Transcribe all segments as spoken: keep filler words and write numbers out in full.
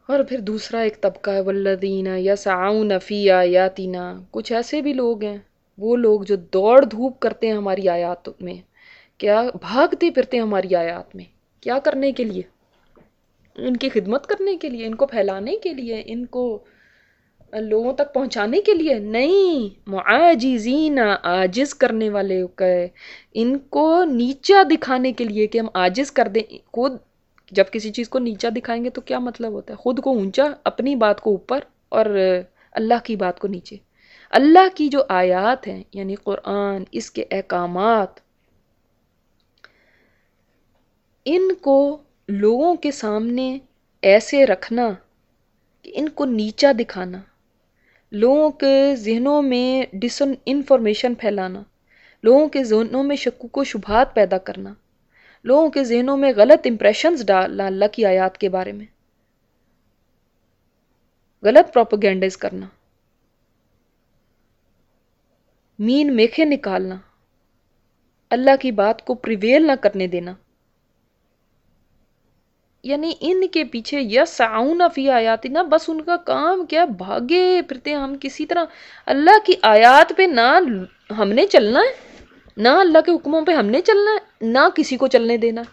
اور پھر دوسرا ایک طبقہ ہے والذین یسعون فی آیاتنا، کچھ ایسے بھی لوگ ہیں، وہ لوگ جو دوڑ دھوپ کرتے ہیں ہماری آیات میں، کیا بھاگتے پھرتے ہیں ہماری آیات میں، کیا کرنے کے لیے؟ ان کی خدمت کرنے کے لیے، ان کو پھیلانے کے لیے، ان کو لوگوں تک پہنچانے کے لیے نہیں، معاجزین، عاجز کرنے والے کا ہے، ان کو نیچا دکھانے کے لیے کہ ہم عاجز کر دیں خود۔ جب کسی چیز کو نیچا دکھائیں گے تو کیا مطلب ہوتا ہے؟ خود کو اونچا، اپنی بات کو اوپر، اور اللہ کی بات کو نیچے۔ اللہ کی جو آیات ہیں یعنی قرآن، اس کے احکامات، ان کو لوگوں کے سامنے ایسے رکھنا کہ ان کو نیچا دکھانا، لوگوں کے ذہنوں میں ڈس انفارمیشن پھیلانا، لوگوں کے ذہنوں میں شکوک و شبہات پیدا کرنا، لوگوں کے ذہنوں میں غلط امپریشنز ڈالنا اللہ کی آیات کے بارے میں، غلط پروپیگنڈز کرنا، مین میخیں نکالنا، اللہ کی بات کو پریویل نہ کرنے دینا، یعنی ان کے پیچھے یسعون فی آیاتنا، بس ان کا کام کیا، بھاگے پھرتے ہیں ہم کسی طرح اللہ کی آیات پہ، نہ ہم نے چلنا ہے، نہ اللہ کے حکموں پہ ہم نے چلنا ہے، نہ کسی کو چلنے دینا،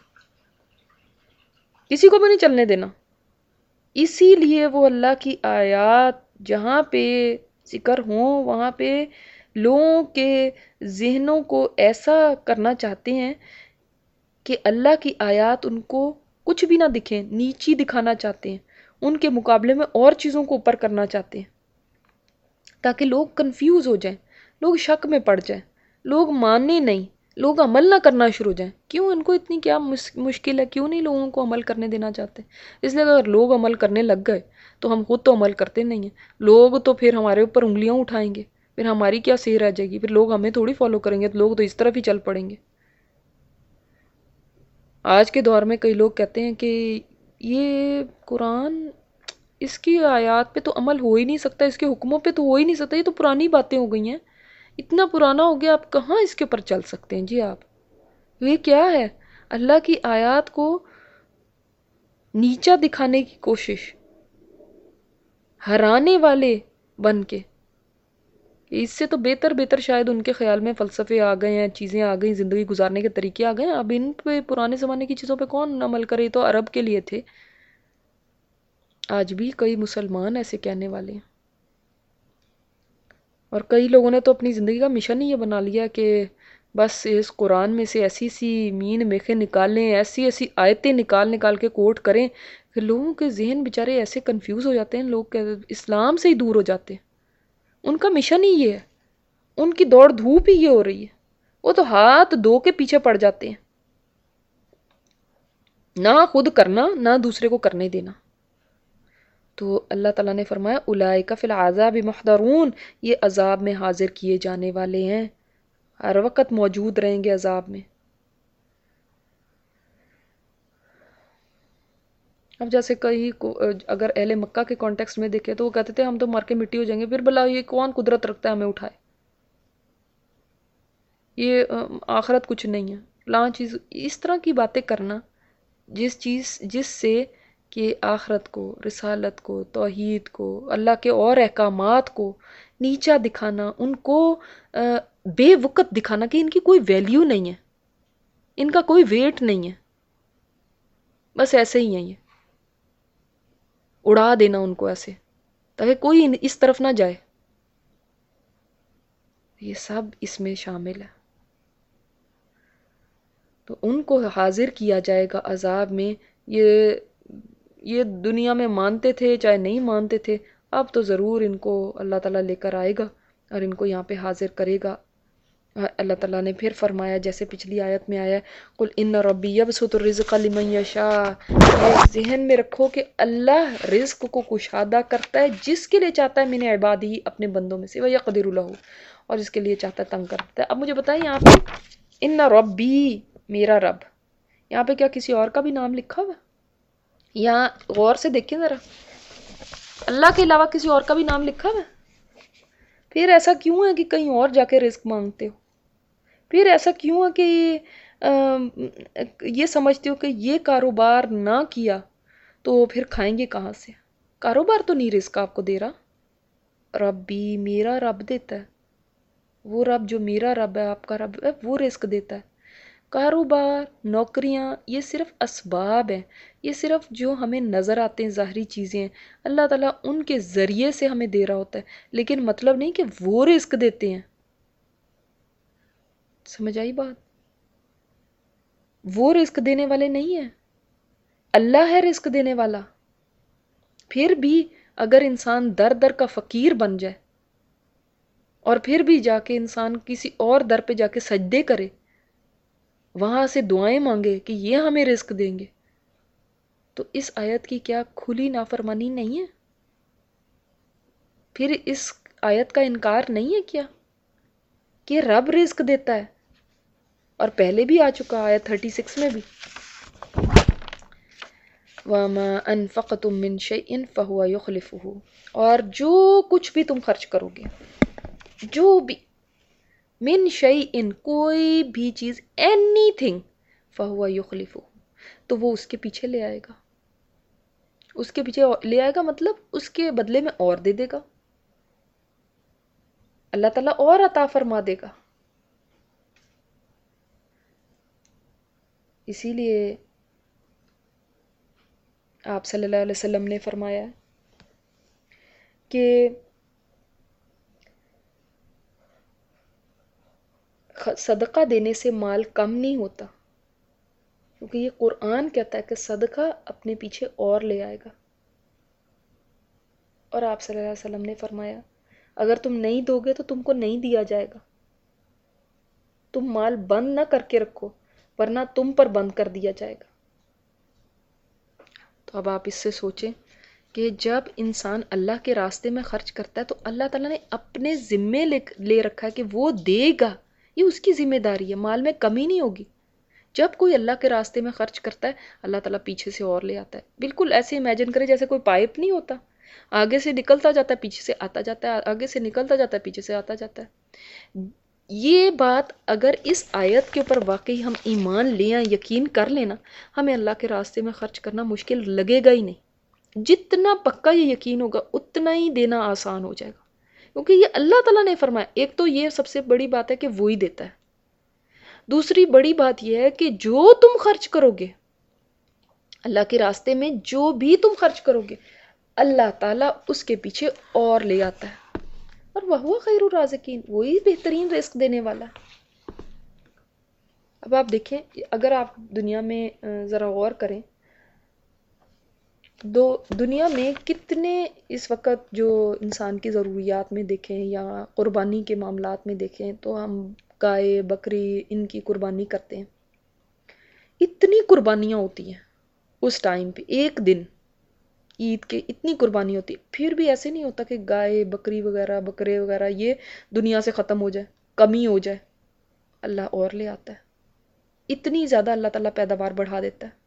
کسی کو بھی نہیں چلنے دینا۔ اسی لیے وہ اللہ کی آیات جہاں پہ ذکر ہوں وہاں پہ لوگوں کے ذہنوں کو ایسا کرنا چاہتے ہیں کہ اللہ کی آیات ان کو کچھ بھی نہ دکھیں، نیچی دکھانا چاہتے ہیں، ان کے مقابلے میں اور چیزوں کو اوپر کرنا چاہتے ہیں، تاکہ لوگ کنفیوز ہو جائیں، لوگ شک میں پڑ جائیں، لوگ مانیں نہیں، لوگ عمل نہ کرنا شروع ہو جائیں۔ کیوں؟ ان کو اتنی کیا مشکل ہے؟ کیوں نہیں لوگوں کو عمل کرنے دینا چاہتے؟ اس لیے اگر لوگ عمل کرنے لگ گئے تو ہم خود تو عمل کرتے نہیں ہیں، لوگ تو پھر ہمارے اوپر انگلیاں اٹھائیں گے، پھر ہماری کیا صحیح رہ جائے گی، پھر لوگ ہمیں تھوڑی فالو کریں گے، لوگ تو اس طرف ہی چل پڑیں گے۔ آج کے دور میں کئی لوگ کہتے ہیں کہ یہ قرآن، اس کی آیات پہ تو عمل ہو ہی نہیں سکتا، اس کے حکموں پہ تو ہو ہی نہیں سکتا، یہ تو پرانی باتیں ہو گئی ہیں، اتنا پرانا ہو گیا، آپ کہاں اس کے اوپر چل سکتے ہیں جی آپ؟ یہ کیا ہے؟ اللہ کی آیات کو نیچا دکھانے کی کوشش، ہرانے والے بن کے۔ اس سے تو بہتر بہتر شاید ان کے خیال میں فلسفے آ گئے ہیں، چیزیں آ گئی، زندگی گزارنے کے طریقے آ گئے ہیں، اب ان پہ پرانے زمانے کی چیزوں پہ کون عمل کرے؟ یہ تو عرب کے لیے تھے، آج بھی کئی مسلمان ایسے کہنے والے ہیں، اور کئی لوگوں نے تو اپنی زندگی کا مشن ہی یہ بنا لیا کہ بس اس قرآن میں سے ایسی سی مین میخیں نکالیں، ایسی ایسی آیتیں نکال نکال کے کوٹ کریں کہ لوگوں کے ذہن بیچارے ایسے کنفیوز ہو جاتے ہیں، لوگ اسلام سے ہی دور ہو جاتے ہیں۔ ان کا مشن ہی یہ ہے، ان کی دوڑ دھوپ ہی یہ ہو رہی ہے، وہ تو ہاتھ دھو کے پیچھے پڑ جاتے ہیں، نہ خود کرنا نہ دوسرے کو کرنے دینا۔ تو اللہ تعالیٰ نے فرمایا اولئک فی العذاب محضرون، یہ عذاب میں حاضر کیے جانے والے ہیں، ہر وقت موجود رہیں گے عذاب میں۔ اب جیسے کئی کو اگر اہل مکہ کے کانٹیکسٹ میں دیکھیں تو وہ کہتے تھے ہم تو مر کے مٹی ہو جائیں گے، پھر بلا یہ کون قدرت رکھتا ہے ہمیں اٹھائے، یہ آخرت کچھ نہیں ہے، فلاں چیز، اس طرح کی باتیں کرنا جس چیز جس سے کہ آخرت کو، رسالت کو، توحید کو، اللہ کے اور احکامات کو نیچا دکھانا، ان کو بے وقت دکھانا کہ ان کی کوئی ویلیو نہیں ہے، ان کا کوئی ویٹ نہیں ہے، بس ایسے ہی ہیں، یہ اڑا دینا ان کو ایسے تاکہ کوئی اس طرف نہ جائے، یہ سب اس میں شامل ہے۔ تو ان کو حاضر کیا جائے گا عذاب میں، یہ یہ دنیا میں مانتے تھے چاہے نہیں مانتے تھے، اب تو ضرور ان کو اللہ تعالیٰ لے کر آئے گا اور ان کو یہاں پہ حاضر کرے گا۔ اللہ تعالیٰ نے پھر فرمایا جیسے پچھلی آیت میں آیا قل ان ربی یبسط الرزق لمن یشاء، یہ ذہن میں رکھو کہ اللہ رزق کو کشادہ کرتا ہے جس کے لیے چاہتا ہے، من عبادہ، اپنے بندوں میں سے، ویقدر لہ، اور جس کے لیے چاہتا ہے تنگ کرتا ہے۔ اب مجھے بتائیں یہاں پہ ان ربی، میرا رب، یہاں پہ کیا کسی اور کا بھی نام لکھا ہوا؟ یہاں غور سے دیکھیں ذرا، اللہ کے علاوہ کسی اور کا بھی نام لکھا ہوا ہے؟ پھر ایسا کیوں ہے کہ کہیں اور جا کے رزق مانگتے ہو؟ پھر ایسا کیوں ہے کہ یہ سمجھتے ہو کہ یہ کاروبار نہ کیا تو پھر کھائیں گے کہاں سے؟ کاروبار تو نہیں رزق آپ کو دے رہا، رب بھی، میرا رب دیتا ہے، وہ رب جو میرا رب ہے، آپ کا رب ہے، وہ رزق دیتا ہے۔ کاروبار، نوکریاں، یہ صرف اسباب ہیں، یہ صرف جو ہمیں نظر آتے ہیں ظاہری چیزیں ہیں، اللہ تعالیٰ ان کے ذریعے سے ہمیں دے رہا ہوتا ہے، لیکن مطلب نہیں کہ وہ رزق دیتے ہیں۔ سمجھ آئی بات؟ وہ رزق دینے والے نہیں ہیں، اللہ ہے رزق دینے والا۔ پھر بھی اگر انسان در در کا فقیر بن جائے اور پھر بھی جا کے انسان کسی اور در پہ جا کے سجدے کرے، وہاں سے دعائیں مانگے کہ یہ ہمیں رزق دیں گے، تو اس آیت کی کیا کھلی نافرمانی نہیں ہے؟ پھر اس آیت کا انکار نہیں ہے کیا کہ رب رزق دیتا ہے؟ اور پہلے بھی آ چکا آیت تھرٹی سکس میں بھی، وَمَا أَنفَقْتُم مِّن شَيْءٍ فَهُوَ يُخْلِفُهُ، اور جو کچھ بھی تم خرچ کرو گے، جو بھی، من شیئن، کوئی بھی چیز، اینی تھنگ، فَهُوَ يُخْلِفُهُ، تو وہ اس کے پیچھے لے آئے گا، اس کے پیچھے لے آئے گا، مطلب اس کے بدلے میں اور دے دے گا، اللہ تعالیٰ اور عطا فرما دے گا۔ اسی لیے آپ صلی اللہ علیہ وسلم نے فرمایا کہ صدقہ دینے سے مال کم نہیں ہوتا، کیونکہ یہ قرآن کہتا ہے کہ صدقہ اپنے پیچھے اور لے آئے گا۔ اور آپ صلی اللہ علیہ وسلم نے فرمایا اگر تم نہیں دو گے تو تم کو نہیں دیا جائے گا، تم مال بند نہ کر کے رکھو ورنہ تم پر بند کر دیا جائے گا۔ تو اب آپ اس سے سوچیں کہ جب انسان اللہ کے راستے میں خرچ کرتا ہے تو اللہ تعالیٰ نے اپنے ذمے لے رکھا ہے کہ وہ دے گا، یہ اس کی ذمہ داری ہے، مال میں کمی نہیں ہوگی۔ جب کوئی اللہ کے راستے میں خرچ کرتا ہے اللہ تعالیٰ پیچھے سے اور لے آتا ہے۔ بالکل ایسے امیجن کرے جیسے کوئی پائپ نہیں ہوتا، آگے سے نکلتا جاتا ہے پیچھے سے آتا جاتا ہے، آگے سے نکلتا جاتا ہے پیچھے سے آتا جاتا ہے۔ یہ بات اگر اس آیت کے اوپر واقعی ہم ایمان لیں، یقین کر لینا، ہمیں اللہ کے راستے میں خرچ کرنا مشکل لگے گا ہی نہیں۔ جتنا پکا یہ یقین ہوگا اتنا ہی دینا آسان ہو جائے گا، کیونکہ یہ اللہ تعالیٰ نے فرمایا۔ ایک تو یہ سب سے بڑی بات ہے کہ وہی دیتا ہے، دوسری بڑی بات یہ ہے کہ جو تم خرچ کرو گے اللہ کے راستے میں، جو بھی تم خرچ کرو گے اللہ تعالیٰ اس کے پیچھے اور لے آتا ہے، اور وَهُوَ خَيْرُ الرَّازِقِينَ، وہی بہترین رزق دینے والا ہے۔ اب آپ دیکھیں، اگر آپ دنیا میں ذرا غور کریں، دو دنیا میں کتنے اس وقت جو انسان کی ضروریات میں دیکھیں یا قربانی کے معاملات میں دیکھیں تو ہم گائے بکری ان کی قربانی کرتے ہیں، اتنی قربانیاں ہوتی ہیں اس ٹائم پہ، ایک دن عید کے اتنی قربانی ہوتی ہے، پھر بھی ایسے نہیں ہوتا کہ گائے بکری وغیرہ بکرے وغیرہ یہ دنیا سے ختم ہو جائے، کمی ہو جائے، اللہ اور لے آتا ہے، اتنی زیادہ اللہ تعالیٰ پیداوار بڑھا دیتا ہے،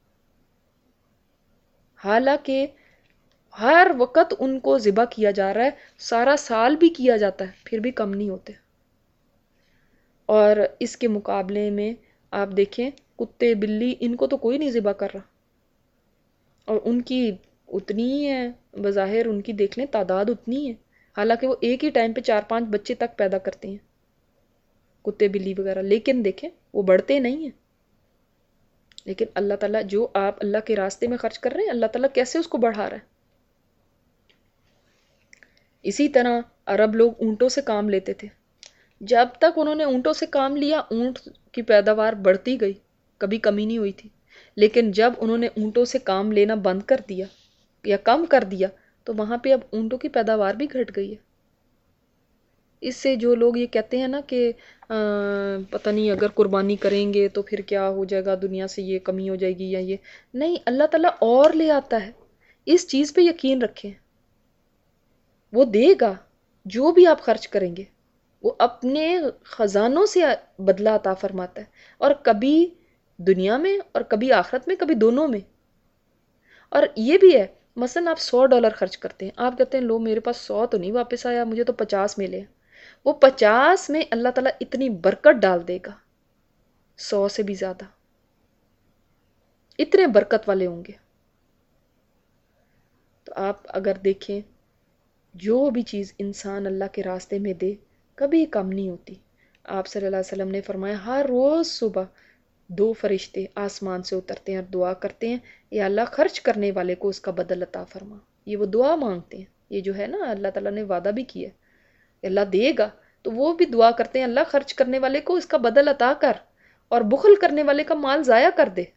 حالانکہ ہر وقت ان کو ذبح کیا جا رہا ہے، سارا سال بھی کیا جاتا ہے، پھر بھی کم نہیں ہوتے۔ اور اس کے مقابلے میں آپ دیکھیں کتے بلی ان کو تو کوئی نہیں ذبح کر رہا، اور ان کی اتنی ہی ہے، بظاہر ان کی دیکھ لیں تعداد اتنی ہے، حالانکہ وہ ایک ہی ٹائم پہ چار پانچ بچے تک پیدا کرتے ہیں کتے بلی وغیرہ، لیکن دیکھیں وہ بڑھتے نہیں ہیں۔ لیکن اللہ تعالیٰ جو آپ اللہ کے راستے میں خرچ کر رہے ہیں اللہ تعالیٰ کیسے اس کو بڑھا رہا ہے۔ اسی طرح عرب لوگ اونٹوں سے کام لیتے تھے، جب تک انہوں نے اونٹوں سے کام لیا اونٹ کی پیداوار بڑھتی گئی، کبھی کمی نہیں ہوئی تھی، لیکن جب انہوں نے اونٹوں سے کام لینا بند کر دیا یا کم کر دیا تو وہاں پہ اب اونٹوں کی پیداوار بھی گھٹ گئی ہے۔ اس سے جو لوگ یہ کہتے ہیں نا کہ پتہ نہیں اگر قربانی کریں گے تو پھر کیا ہو جائے گا، دنیا سے یہ کمی ہو جائے گی یا یہ نہیں، اللہ تعالیٰ اور لے آتا ہے، اس چیز پہ یقین رکھیں، وہ دے گا جو بھی آپ خرچ کریں گے، وہ اپنے خزانوں سے بدلہ عطا فرماتا ہے، اور کبھی دنیا میں اور کبھی آخرت میں، کبھی دونوں میں۔ اور یہ بھی ہے مثلا آپ سو ڈالر خرچ کرتے ہیں، آپ کہتے ہیں لو میرے پاس سو تو نہیں واپس آیا، مجھے تو پچاس ملے، وہ پچاس میں اللہ تعالیٰ اتنی برکت ڈال دے گا، سو سے بھی زیادہ، اتنے برکت والے ہوں گے۔ تو آپ اگر دیکھیں جو بھی چیز انسان اللہ کے راستے میں دے کبھی کم نہیں ہوتی. آپ صلی اللہ علیہ وسلم نے فرمایا ہر روز صبح دو فرشتے آسمان سے اترتے ہیں اور دعا کرتے ہیں یا اللہ خرچ کرنے والے کو اس کا بدل عطا فرما. یہ وہ دعا مانگتے ہیں. یہ جو ہے نا اللہ تعالیٰ نے وعدہ بھی کیا ہے اللہ دے گا، تو وہ بھی دعا کرتے ہیں اللہ خرچ کرنے والے کو اس کا بدل عطا کر اور بخل کرنے والے کا مال ضائع کر دے.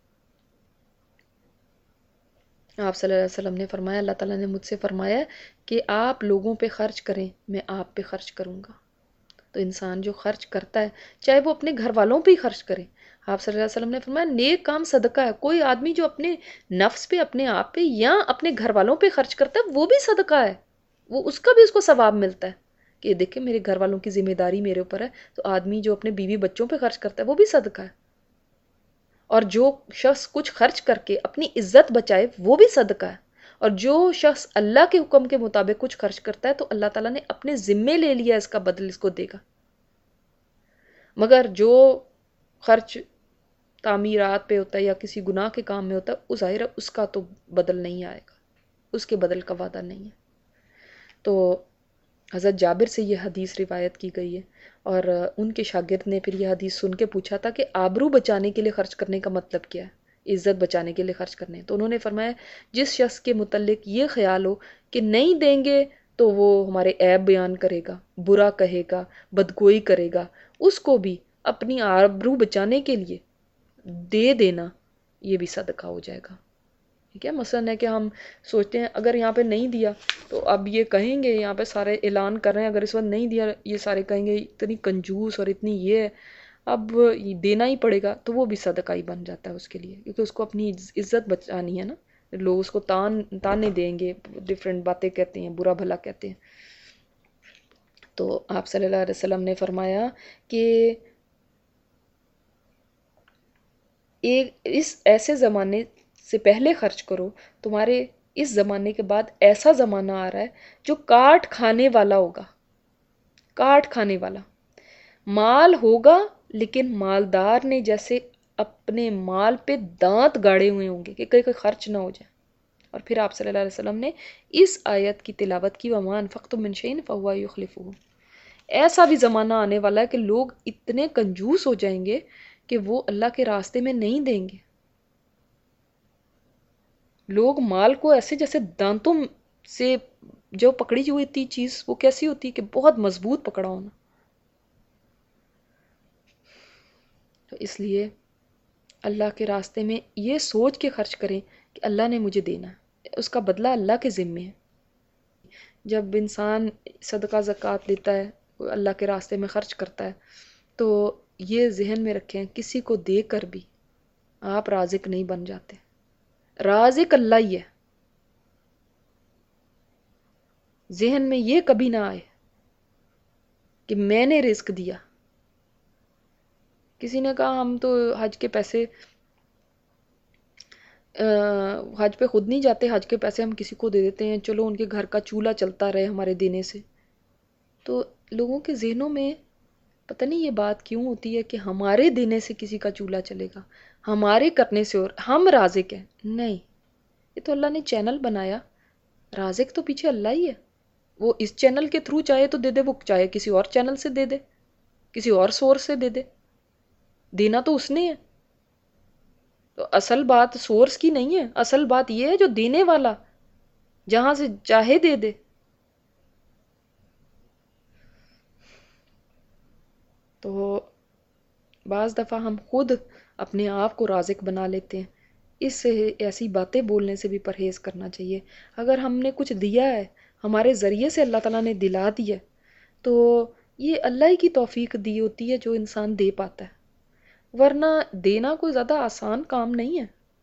آپ صلی اللہ علیہ وسلم نے فرمایا اللہ تعالیٰ نے مجھ سے فرمایا کہ آپ لوگوں پہ خرچ کریں میں آپ پہ خرچ کروں گا. تو انسان جو خرچ کرتا ہے چاہے وہ اپنے گھر والوں پہ ہی خرچ کرے. آپ صلی اللہ علیہ وسلم نے فرمایا نیک کام صدقہ ہے. کوئی آدمی جو اپنے نفس پہ اپنے آپ پہ یا اپنے گھر والوں پہ خرچ کرتا ہے وہ بھی صدقہ ہے، وہ اس کا بھی اس کو ثواب ملتا ہے کہ دیکھیں میرے گھر والوں کی ذمہ داری میرے اوپر ہے. تو آدمی جو اپنے بیوی بچوں پہ خرچ کرتا ہے وہ بھی صدقہ ہے. اور جو شخص کچھ خرچ کر کے اپنی عزت بچائے وہ بھی صدقہ ہے. اور جو شخص اللہ کے حکم کے مطابق کچھ خرچ کرتا ہے تو اللہ تعالیٰ نے اپنے ذمے لے لیا اس کا بدل اس کو دے گا. مگر جو خرچ تعمیرات پہ ہوتا ہے یا کسی گناہ کے کام میں ہوتا ہے اس ظاہر ہے اس کا تو بدل نہیں آئے گا، اس کے بدل کا وعدہ نہیں ہے. تو حضرت جابر سے یہ حدیث روایت کی گئی ہے اور ان کے شاگرد نے پھر یہ حدیث سن کے پوچھا تھا کہ آبرو بچانے کے لیے خرچ کرنے کا مطلب کیا ہے، عزت بچانے کے لیے خرچ کرنے. تو انہوں نے فرمایا جس شخص کے متعلق یہ خیال ہو کہ نہیں دیں گے تو وہ ہمارے عیب بیان کرے گا، برا کہے گا، بدگوئی کرے گا، اس کو بھی اپنی آبرو بچانے کے لیے دے دینا یہ بھی صدقہ ہو جائے گا. ٹھیک ہے، مثلاً ہے کہ ہم سوچتے ہیں اگر یہاں پہ نہیں دیا تو اب یہ کہیں گے، یہاں پہ سارے اعلان کر رہے ہیں اگر اس وقت نہیں دیا یہ سارے کہیں گے اتنی کنجوس اور اتنی یہ ہے، اب دینا ہی پڑے گا. تو وہ بھی صدقہ ہی بن جاتا ہے اس کے لیے کیونکہ اس کو اپنی عزت بچانی ہے نا. لوگ اس کو تان تانے دیں گے، ڈفرینٹ باتیں کہتے ہیں، برا بھلا کہتے ہیں. تو آپ صلی اللہ علیہ وسلم نے فرمایا کہ ایک اس ایسے زمانے سے پہلے خرچ کرو، تمہارے اس زمانے کے بعد ایسا زمانہ آ رہا ہے جو کاٹ کھانے والا ہوگا. کاٹ کھانے والا مال ہوگا لیکن مالدار نے جیسے اپنے مال پہ دانت گاڑے ہوئے ہوں گے کہ کہیں کوئی خرچ نہ ہو جائے. اور پھر آپ صلی اللہ علیہ وسلم نے اس آیت کی تلاوت کی وَمَا أَنفَقْتُم مِّن شَيْءٍ فَهُوَ يُخْلِفُهُ. ایسا بھی زمانہ آنے والا ہے کہ لوگ اتنے کنجوس ہو جائیں گے کہ وہ اللہ کے راستے میں نہیں دیں گے. لوگ مال کو ایسے جیسے دانتوں سے جو پکڑی ہوئی تھی چیز وہ کیسی ہوتی کہ بہت مضبوط پکڑا ہونا. تو اس لیے اللہ کے راستے میں یہ سوچ کے خرچ کریں کہ اللہ نے مجھے دینا ہے، اس کا بدلہ اللہ کے ذمے ہے. جب انسان صدقہ زکوٰۃ لیتا ہے اللہ کے راستے میں خرچ کرتا ہے تو یہ ذہن میں رکھیں کسی کو دے کر بھی آپ رازق نہیں بن جاتے. رازق اللہ ہی ہے. ذہن میں یہ کبھی نہ آئے کہ میں نے رزق دیا. کسی نے کہا ہم تو حج کے پیسے حج پہ خود نہیں جاتے، حج کے پیسے ہم کسی کو دے دیتے ہیں، چلو ان کے گھر کا چولہا چلتا رہے ہمارے دینے سے. تو لوگوں کے ذہنوں میں پتہ نہیں یہ بات کیوں ہوتی ہے کہ ہمارے دینے سے کسی کا چولہا چلے گا، ہمارے کرنے سے، اور ہم رازق ہیں. نہیں، یہ تو اللہ نے چینل بنایا، رازق تو پیچھے اللہ ہی ہے. وہ اس چینل کے تھرو چاہے تو دے دے، وہ چاہے کسی اور چینل سے دے دے، کسی اور سورس سے دے دے، دینا تو اس نے ہے. تو اصل بات سورس کی نہیں ہے، اصل بات یہ ہے جو دینے والا جہاں سے چاہے دے دے. تو بعض دفعہ ہم خود اپنے آپ کو رازق بنا لیتے ہیں. اس سے ایسی باتیں بولنے سے بھی پرہیز کرنا چاہیے. اگر ہم نے کچھ دیا ہے، ہمارے ذریعے سے اللہ تعالیٰ نے دلا دیا تو یہ اللہ ہی کی توفیق دی ہوتی ہے جو انسان دے پاتا ہے، ورنہ دینا کوئی زیادہ آسان کام نہیں ہے.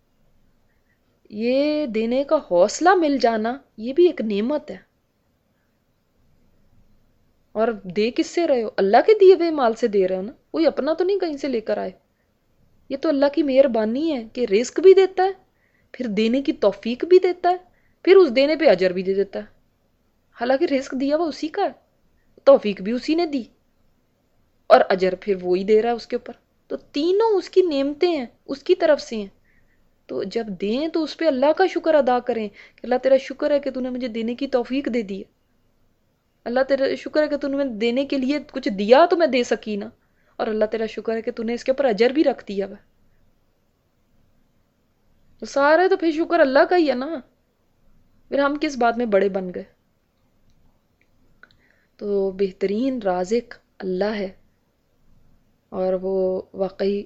یہ دینے کا حوصلہ مل جانا یہ بھی ایک نعمت ہے. اور دے کس سے رہے ہو؟ اللہ کے دیے ہوئے مال سے دے رہے ہو نا، کوئی اپنا تو نہیں کہیں سے لے کر آئے. یہ تو اللہ کی مہربانی ہے کہ رزق بھی دیتا ہے، پھر دینے کی توفیق بھی دیتا ہے، پھر اس دینے پہ اجر بھی دے دیتا ہے. حالانکہ رزق دیا ہوا اسی کا ہے، توفیق بھی اسی نے دی اور اجر پھر وہی دے رہا ہے اس کے اوپر. تو تینوں اس کی نعمتیں ہیں، اس کی طرف سے ہیں. تو جب دیں تو اس پہ اللہ کا شکر ادا کریں کہ اللہ تیرا شکر ہے کہ تو نے مجھے دینے کی توفیق دے دی ہے، اللہ تیرا شکر ہے کہ تو نے دینے کے لیے کچھ دیا تو میں دے سکی نا، اور اللہ تیرا شکر ہے کہ تو نے اس کے اوپر اجر بھی رکھ دیا ہے، تو سارے تو پھر شکر اللہ کا ہی ہے نا، پھر ہم کس بات میں بڑے بن گئے؟ تو بہترین رازق اللہ ہے، اور وہ واقعی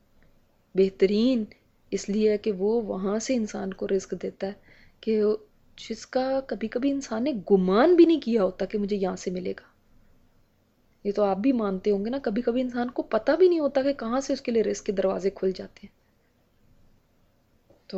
بہترین اس لیے ہے کہ وہ وہاں سے انسان کو رزق دیتا ہے کہ جس کا کبھی کبھی انسان نے گمان بھی نہیں کیا ہوتا کہ مجھے یہاں سے ملے گا۔ یہ تو آپ بھی مانتے ہوں گے نا، کبھی کبھی انسان کو پتہ بھی نہیں ہوتا کہ کہاں سے اس کے لیے رزق کے دروازے کھل جاتے ہیں۔ تو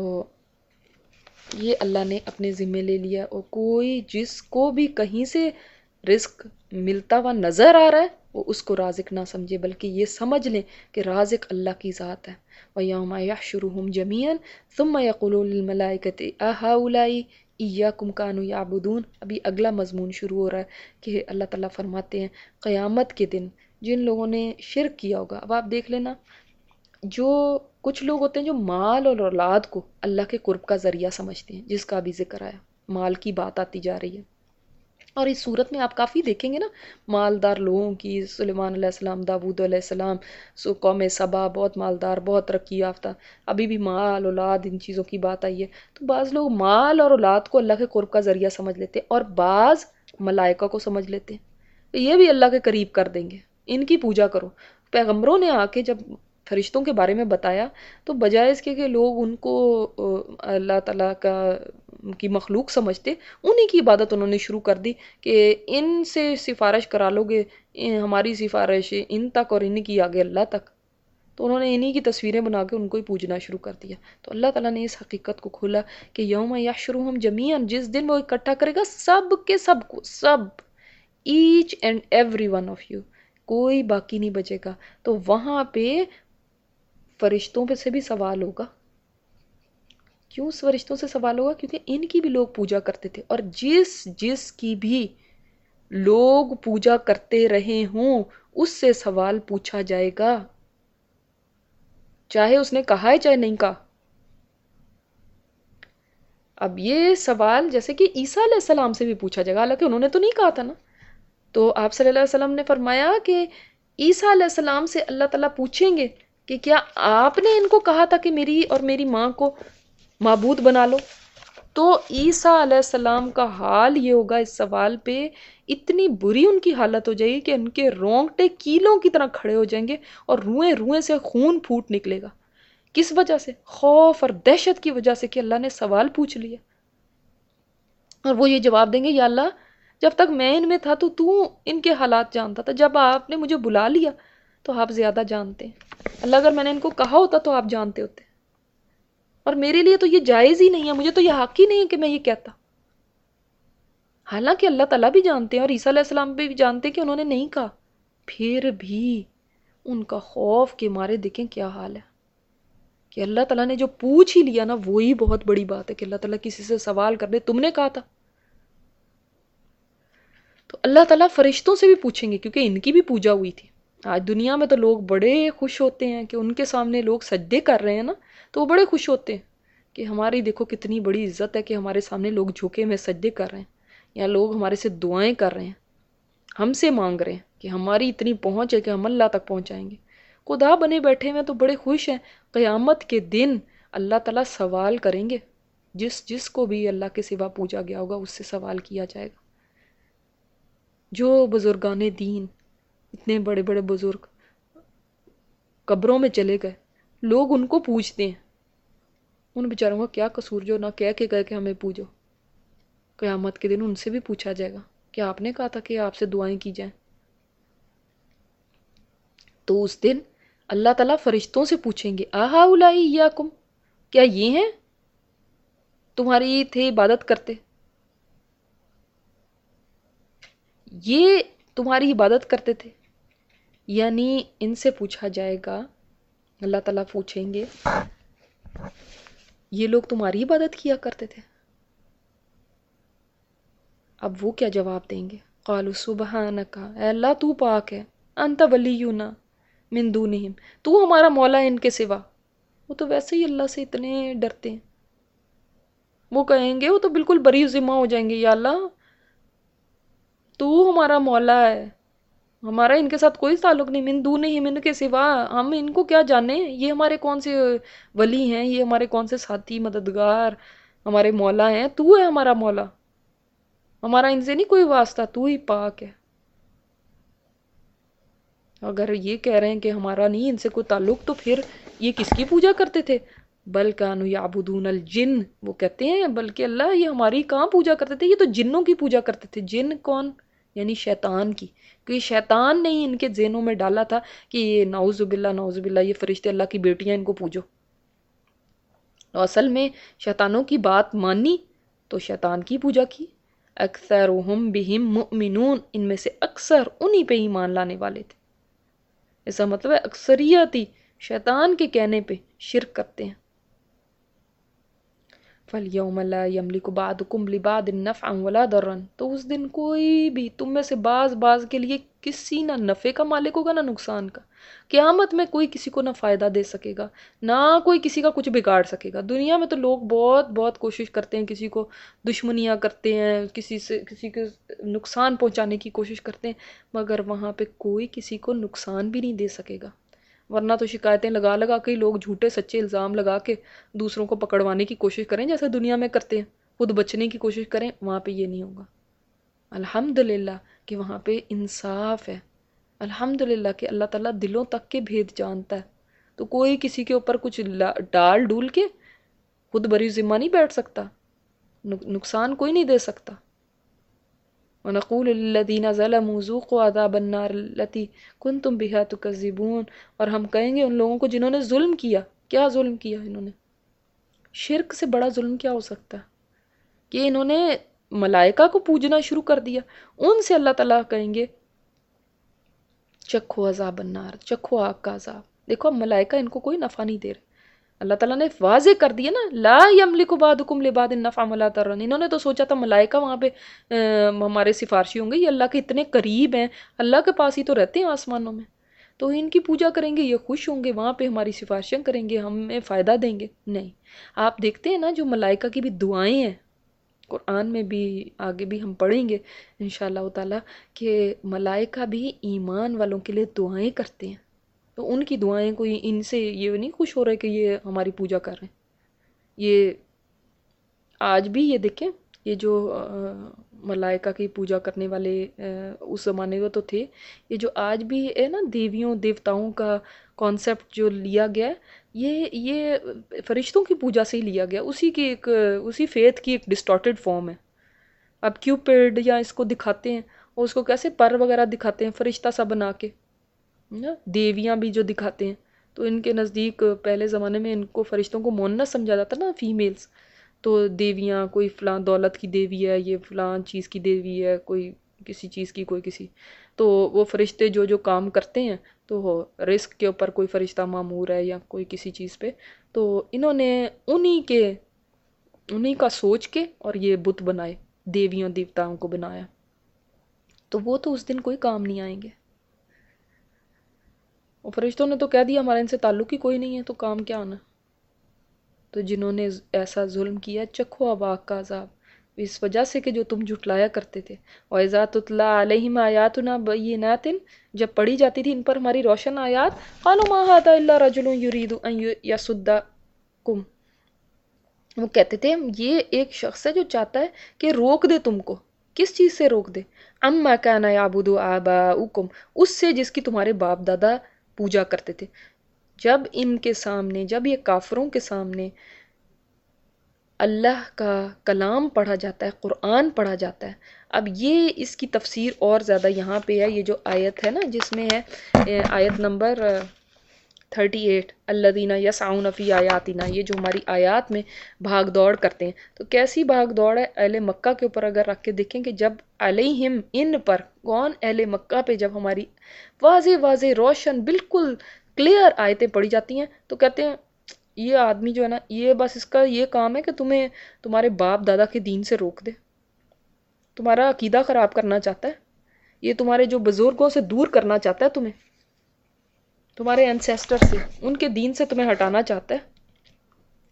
یہ اللہ نے اپنے ذمے لے لیا، اور کوئی جس کو بھی کہیں سے رزق ملتا ہوا نظر آ رہا ہے وہ اس کو رازق نہ سمجھے، بلکہ یہ سمجھ لیں کہ رازق اللہ کی ذات ہے۔ وَيَوْمَ يَحْشُرُهُمْ جَمِيعًا ثُمَّ يَقُولُ لِلْمَلَائِكَةِ أَهَؤُلَاءِ إِيَّاكُمْ كَانُوا يَعْبُدُونَ۔ ابھی اگلا مضمون شروع ہو رہا ہے کہ اللہ تعالیٰ فرماتے ہیں قیامت کے دن جن لوگوں نے شرک کیا ہوگا، اب آپ دیکھ لینا، جو کچھ لوگ ہوتے ہیں جو مال اور اولاد کو اللہ کے قرب کا ذریعہ سمجھتے ہیں، جس کا بھی ذکر آیا، مال کی بات آتی جا رہی ہے، اور اس صورت میں آپ کافی دیکھیں گے نا مالدار لوگوں کی، سلیمان علیہ السلام، داود علیہ السلام، سو قوم سبا بہت مالدار، بہت ترقی یافتہ، ابھی بھی مال اولاد ان چیزوں کی بات آئی ہے، تو بعض لوگ مال اور اولاد کو اللہ کے قرب کا ذریعہ سمجھ لیتے ہیں، اور بعض ملائکہ کو سمجھ لیتے ہیں، تو یہ بھی اللہ کے قریب کر دیں گے، ان کی پوجا کرو۔ پیغمبروں نے آ کے جب فرشتوں کے بارے میں بتایا تو بجائے اس کے کہ لوگ ان کو اللہ تعالیٰ کا کی مخلوق سمجھتے، انہی کی عبادت انہوں نے شروع کر دی کہ ان سے سفارش کرا لو گے، ہماری سفارش ان تک اور ان کی آگے اللہ تک، تو انہوں نے انہی کی تصویریں بنا کے ان کو ہی پوجنا شروع کر دیا۔ تو اللہ تعالیٰ نے اس حقیقت کو کھولا کہ یوم یحشرہم جمیعا، جس دن وہ اکٹھا کرے گا سب کے سب کو، سب، each and every one of you, کوئی باقی نہیں بچے گا، تو وہاں پہ فرشتوں پہ سے بھی سوال ہوگا۔ کیوں فرشتوں سے سوال ہوگا؟ کیونکہ ان کی بھی لوگ پوجا کرتے تھے، اور جس جس کی بھی لوگ پوجا کرتے رہے ہوں اس سے سوال پوچھا جائے گا، چاہے اس نے کہا ہے چاہے نہیں کہا۔ اب یہ سوال جیسے کہ عیسیٰ علیہ السلام سے بھی پوچھا جائے گا، حالانکہ انہوں نے تو نہیں کہا تھا نا، تو آپ صلی اللہ علیہ وسلم نے فرمایا کہ عیسیٰ علیہ السلام سے اللہ تعالیٰ پوچھیں گے کہ کیا آپ نے ان کو کہا تھا کہ میری اور میری ماں کو معبود بنا لو؟ تو عیسیٰ علیہ السلام کا حال یہ ہوگا اس سوال پہ، اتنی بری ان کی حالت ہو جائے گی کہ ان کے رونگٹے کیلوں کی طرح کھڑے ہو جائیں گے اور روئیں روئیں سے خون پھوٹ نکلے گا۔ کس وجہ سے؟ خوف اور دہشت کی وجہ سے کہ اللہ نے سوال پوچھ لیا، اور وہ یہ جواب دیں گے یا اللہ جب تک میں ان میں تھا تو تو ان کے حالات جانتا تھا، جب آپ نے مجھے بلا لیا تو آپ زیادہ جانتے ہیں، اللہ اگر میں نے ان کو کہا ہوتا تو آپ جانتے ہوتے، اور میرے لیے تو یہ جائز ہی نہیں ہے، مجھے تو یہ حق ہی نہیں ہے کہ میں یہ کہتا۔ حالانکہ اللہ تعالیٰ بھی جانتے ہیں اور عیسیٰ علیہ السلام بھی جانتے کہ انہوں نے نہیں کہا، پھر بھی ان کا خوف کے مارے دیکھیں کیا حال ہے کہ اللہ تعالیٰ نے جو پوچھ ہی لیا نا، وہی بہت بڑی بات ہے کہ اللہ تعالیٰ کسی سے سوال کر دے تم نے کہا تھا۔ تو اللہ تعالیٰ فرشتوں سے بھی پوچھیں گے کیونکہ ان کی بھی پوجا ہوئی تھی۔ آج دنیا میں تو لوگ بڑے خوش ہوتے ہیں کہ ان کے سامنے لوگ سجدے کر رہے ہیں نا، تو وہ بڑے خوش ہوتے ہیں کہ ہماری دیکھو کتنی بڑی عزت ہے کہ ہمارے سامنے لوگ جھکے میں سجدے کر رہے ہیں، یا لوگ ہمارے سے دعائیں کر رہے ہیں، ہم سے مانگ رہے ہیں کہ ہماری اتنی پہنچ ہے کہ ہم اللہ تک پہنچائیں گے۔ خدا بنے بیٹھے ہیں تو بڑے خوش ہیں، قیامت کے دن اللہ تعالیٰ سوال کریں گے، جس جس کو بھی اللہ کے سوا پوجا گیا ہوگا اس سے سوال کیا جائے گا۔ جو بزرگان دین، اتنے بڑے بڑے بزرگ قبروں میں چلے گئے، لوگ ان کو پوچھتے ہیں، ان بیچاروں کا کیا قصور جو نہ کہہ کے گئے کہ ہمیں پوجو۔ قیامت کے دن ان سے بھی پوچھا جائے گا کہ آپ نے کہا تھا کہ آپ سے دعائیں کی جائیں۔ تو اس دن اللہ تعالیٰ فرشتوں سے پوچھیں گے اہؤلاء ایاکم، کیا یہ ہیں تمہاری تھے عبادت کرتے، یہ تمہاری عبادت کرتے تھے؟ یعنی ان سے پوچھا جائے گا، اللہ تعالیٰ پوچھیں گے یہ لوگ تمہاری عبادت کیا کرتے تھے؟ اب وہ کیا جواب دیں گے؟ قالوا سبحانک، اے اللہ تو پاک ہے، انت ولینا من دونہم، تو ہمارا مولا ہے ان کے سوا، وہ تو ویسے ہی اللہ سے اتنے ڈرتے ہیں، وہ کہیں گے، وہ تو بالکل بری ذمہ ہو جائیں گے، یا اللہ تو ہمارا مولا ہے، ہمارا ان کے ساتھ کوئی تعلق نہیں، من دونہم، ان کے سوا ہم ان کو کیا جانے، یہ ہمارے کون سے ولی ہیں، یہ ہمارے کون سے ساتھی مددگار ہمارے مولا ہیں، تو ہے ہمارا مولا، ہمارا ان سے نہیں کوئی واسطہ، تو ہی پاک ہے۔ اگر یہ کہہ رہے ہیں کہ ہمارا نہیں ان سے کوئی تعلق، تو پھر یہ کس کی پوجا کرتے تھے؟ بل کانوا یعبدون الجن، وہ کہتے ہیں بلکہ اللہ یہ ہماری کہاں پوجا کرتے تھے، یہ تو جنوں کی پوجا کرتے تھے۔ جن کون؟ یعنی شیطان کی، کیونکہ شیطان نے ہی ان کے ذہنوں میں ڈالا تھا کہ یہ نعوذ باللہ نعوذ باللہ یہ فرشتے اللہ کی بیٹیاں، ان کو پوجو۔ تو اصل میں شیطانوں کی بات مانی تو شیطان کی پوجا کی۔ اکثرهم بہم مؤمنون، ان میں سے اکثر انہی پہ ایمان لانے والے تھے۔ ایسا مطلب ہے اکثریت ہی شیطان کے کہنے پہ شرک کرتے ہیں۔ فَالْيَوْمَ لَا يَمْلِكُ بَعْضُكُمْ لِبَعْضٍ نَفْعًا وَلَا ضَرًّا، تو اس دن کوئی بھی تم میں سے بعض بعض کے لیے کسی نہ نفع کا مالک ہوگا نہ نقصان کا۔ قیامت میں کوئی کسی کو نہ فائدہ دے سکے گا، نہ کوئی کسی کا کچھ بگاڑ سکے گا۔ دنیا میں تو لوگ بہت بہت کوشش کرتے ہیں، کسی کو دشمنیاں کرتے ہیں، کسی سے کسی کے نقصان پہنچانے کی کوشش کرتے ہیں، مگر وہاں پہ کوئی کسی کو نقصان بھی نہیں دے سکے گا۔ ورنہ تو شکایتیں لگا لگا کے لوگ جھوٹے سچے الزام لگا کے دوسروں کو پکڑوانے کی کوشش کریں، جیسے دنیا میں کرتے ہیں، خود بچنے کی کوشش کریں، وہاں پہ یہ نہیں ہوگا۔ الحمدللہ کہ وہاں پہ انصاف ہے، الحمدللہ کہ اللہ تعالیٰ دلوں تک کے بھید جانتا ہے، تو کوئی کسی کے اوپر کچھ ڈال ڈول کے خود بری ذمہ نہیں بیٹھ سکتا، نقصان کوئی نہیں دے سکتا۔ وَنَقُولُ لِلَّذِينَ ظَلَمُوا ذُوقُوا عَذَابَ النَّارِ الَّتِي كُنْتُمْ بِهَا تُكَذِّبُونَ، اور ہم کہیں گے ان لوگوں کو جنہوں نے ظلم کیا، کیا ظلم کیا انہوں نے؟ شرک سے بڑا ظلم کیا ہو سکتا ہے کہ انہوں نے ملائکہ کو پوجنا شروع کر دیا۔ ان سے اللہ تعالیٰ کہیں گے چکھو عذاب النار، چکھو آگ کا عذاب۔ دیکھو ملائکہ ان کو کوئی نفع نہیں دے رہے، اللہ تعالیٰ نے واضح کر دیا نا، لا یملک بعضکم لبعض نفعا ولا ضرا۔ انہوں نے تو سوچا تھا ملائکہ وہاں پہ ہمارے سفارشی ہوں گے، یہ اللہ کے اتنے قریب ہیں، اللہ کے پاس ہی تو رہتے ہیں آسمانوں میں، تو ان کی پوجا کریں گے، یہ خوش ہوں گے، وہاں پہ ہماری سفارشیں کریں گے، ہمیں فائدہ دیں گے۔ نہیں، آپ دیکھتے ہیں نا جو ملائکہ کی بھی دعائیں ہیں، قرآن میں بھی آگے بھی ہم پڑھیں گے انشاءاللہ تعالیٰ کہ ملائکہ بھی ایمان والوں کے لیے دعائیں کرتے ہیں، تو ان کی دعائیں کوئی ان سے یہ نہیں خوش ہو رہے کہ یہ ہماری پوجا کر رہے ہیں۔ یہ آج بھی یہ دیکھیں، یہ جو ملائکہ کی پوجا کرنے والے اس زمانے میں تو تھے، یہ جو آج بھی ہے نا دیویوں دیوتاؤں کا کانسیپٹ جو لیا گیا ہے، یہ یہ فرشتوں کی پوجا سے ہی لیا گیا، اسی کی ایک اسی فیتھ کی ایک ڈسٹارٹڈ فارم ہے۔ اب کیوپیڈ یا اس کو دکھاتے ہیں، اور اس کو کیسے پر وغیرہ دکھاتے ہیں فرشتہ سا بنا کے، دیویاں بھی جو دکھاتے ہیں، تو ان کے نزدیک پہلے زمانے میں ان کو فرشتوں کو مونس سمجھا جاتا نا، فیمیلز، تو دیویاں کوئی فلاں دولت کی دیوی ہے، یہ فلاں چیز کی دیوی ہے، کوئی کسی چیز کی، کوئی کسی، تو وہ فرشتے جو جو کام کرتے ہیں، تو رزق کے اوپر کوئی فرشتہ مامور ہے یا کوئی کسی چیز پہ، تو انہوں نے انہی کے انہی کا سوچ کے اور یہ بت بنائے، دیویوں دیوتاؤں کو بنایا، تو وہ تو اس دن کوئی کام نہیں آئیں گے۔ اور فرشتوں نے تو کہہ دیا ہمارا ان سے تعلق ہی کوئی نہیں ہے، تو کام کیا آنا۔ تو جنہوں نے ایسا ظلم کیا، چکھو اب آگ کا عذاب، اس وجہ سے کہ جو تم جھٹلایا کرتے تھے۔ وَإِذَا تُتْلَىٰ عَلَيْهِمْ آيَاتُنَا بَيِّنَاتٍ، جب پڑھی جاتی تھی ان پر ہماری روشن آیات، قَالُوا مَا هَٰذَا إِلَّا رَجُلٌ يُرِيدُ أَن يَصُدَّكُمْ، وہ کہتے تھے یہ ایک شخص ہے جو چاہتا ہے کہ روک دے تم کو، کس چیز سے روک دے؟ عَمَّا كَانَ يَعْبُدُ آبَاؤُكُمْ، اس سے جس کی تمہارے باپ دادا پوجا کرتے تھے۔ جب ان کے سامنے، جب یہ کافروں کے سامنے اللہ کا کلام پڑھا جاتا ہے، قرآن پڑھا جاتا ہے، اب یہ اس کی تفسیر اور زیادہ یہاں پہ ہے، یہ جو آیت ہے نا جس میں ہے آیت نمبر تھرٹی ایٹ، الذین یسعون فی آیاتنا، یہ جو ہماری آیات میں بھاگ دوڑ کرتے ہیں، تو کیسی بھاگ دوڑ ہے اہل مکہ کے اوپر اگر رکھ کے دیکھیں کہ جب علیہم، ان پر، کون؟ اہل مکہ پہ جب ہماری واضح واضح روشن بالکل کلیئر آیتیں پڑھی جاتی ہیں، تو کہتے ہیں یہ آدمی جو ہے نا، یہ بس اس کا یہ کام ہے کہ تمہیں تمہارے باپ دادا کے دین سے روک دے، تمہارا عقیدہ خراب کرنا چاہتا ہے، یہ تمہارے جو بزرگوں سے دور کرنا چاہتا ہے، تمہیں تمہارے انسیسٹر سے، ان کے دین سے تمہیں ہٹانا چاہتا ہے۔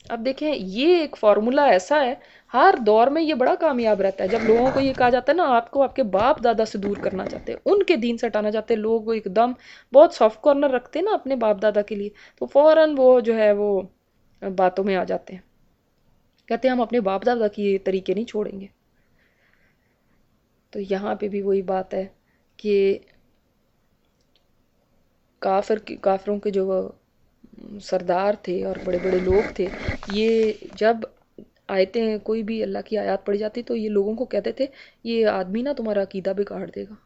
اب دیکھیں یہ ایک فارمولا ایسا ہے، ہر دور میں یہ بڑا کامیاب رہتا ہے. جب لوگوں کو یہ کہا جاتا ہے نا آپ کو آپ کے باپ دادا سے دور کرنا چاہتے ہیں، ان کے دین سے ہٹانا چاہتے ہیں، لوگ ایک دم بہت سافٹ کارنر رکھتے ہیں نا اپنے باپ دادا کے لیے، تو فوراً وہ جو ہے وہ باتوں میں آ جاتے ہیں، کہتے ہیں ہم اپنے باپ دادا کی یہ طریقے نہیں چھوڑیں گے. تو یہاں پہ بھی وہی بات ہے کہ کافر کی کافروں کے جو سردار تھے اور بڑے بڑے لوگ تھے، یہ جب آیتیں کوئی بھی اللہ کی آیات پڑھی جاتی تو یہ لوگوں کو کہتے تھے یہ آدمی نا تمہارا عقیدہ بگاڑ دے گا،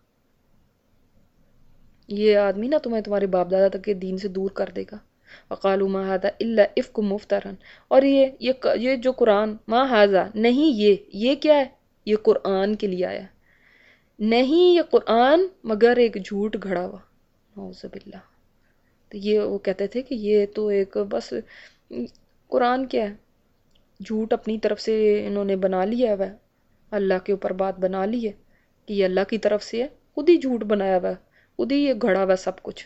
یہ آدمی نا تمہیں تمہارے باپ دادا تک کے دین سے دور کر دے گا. وقالوا ما هذا الا افک مفترا، اور یہ یہ یہ جو قرآن ما هذا نہیں، یہ یہ کیا ہے؟ یہ قرآن کے لیے آیا ہے، نہیں یہ قرآن مگر ایک جھوٹ گھڑا ہوا. نعوذ باللہ. تو یہ وہ کہتے تھے کہ یہ تو ایک بس قرآن کیا ہے، جھوٹ اپنی طرف سے انہوں نے بنا لیا ہے، اللہ کے اوپر بات بنا لی ہے کہ یہ اللہ کی طرف سے ہے، خود ہی جھوٹ بنایا ہوا ہے، خود ہی یہ گھڑا ہوا سب کچھ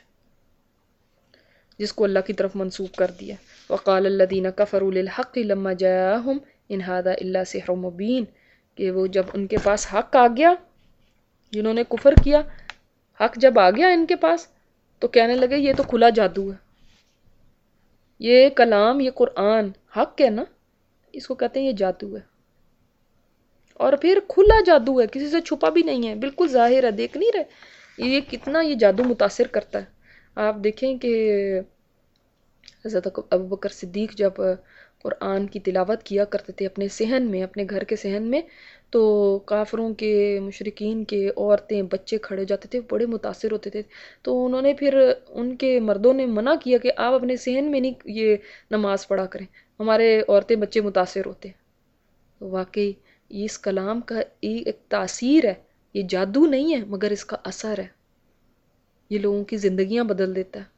جس کو اللہ کی طرف منسوب کر دیا. وقال الذین کفروا للحق لما جاءهم ان هذا الا سحر مبین، کہ وہ جب ان کے پاس حق آ گیا، جنہوں نے کفر کیا، حق جب آ گیا ان کے پاس تو کہنے لگے یہ تو کھلا جادو ہے، یہ کلام یہ قرآن حق ہے نا، اس کو کہتے ہیں یہ جادو ہے. اور پھر کھلا جادو ہے، کسی سے چھپا بھی نہیں ہے، بالکل ظاہر ہے، دیکھ نہیں رہے یہ کتنا یہ جادو متاثر کرتا ہے. آپ دیکھیں کہ حضرت ابوبکر صدیق جب قرآن کی تلاوت کیا کرتے تھے اپنے صحن میں، اپنے گھر کے صحن میں، تو کافروں کے، مشرکین کے عورتیں بچے کھڑے ہو جاتے تھے، بڑے متاثر ہوتے تھے. تو انہوں نے پھر ان کے مردوں نے منع کیا کہ آپ اپنے صحن میں نہیں یہ نماز پڑھا کریں، ہمارے عورتیں بچے متاثر ہوتے ہیں. تو واقعی اس کلام کا ایک تاثیر ہے، یہ جادو نہیں ہے مگر اس کا اثر ہے، یہ لوگوں کی زندگیاں بدل دیتا ہے.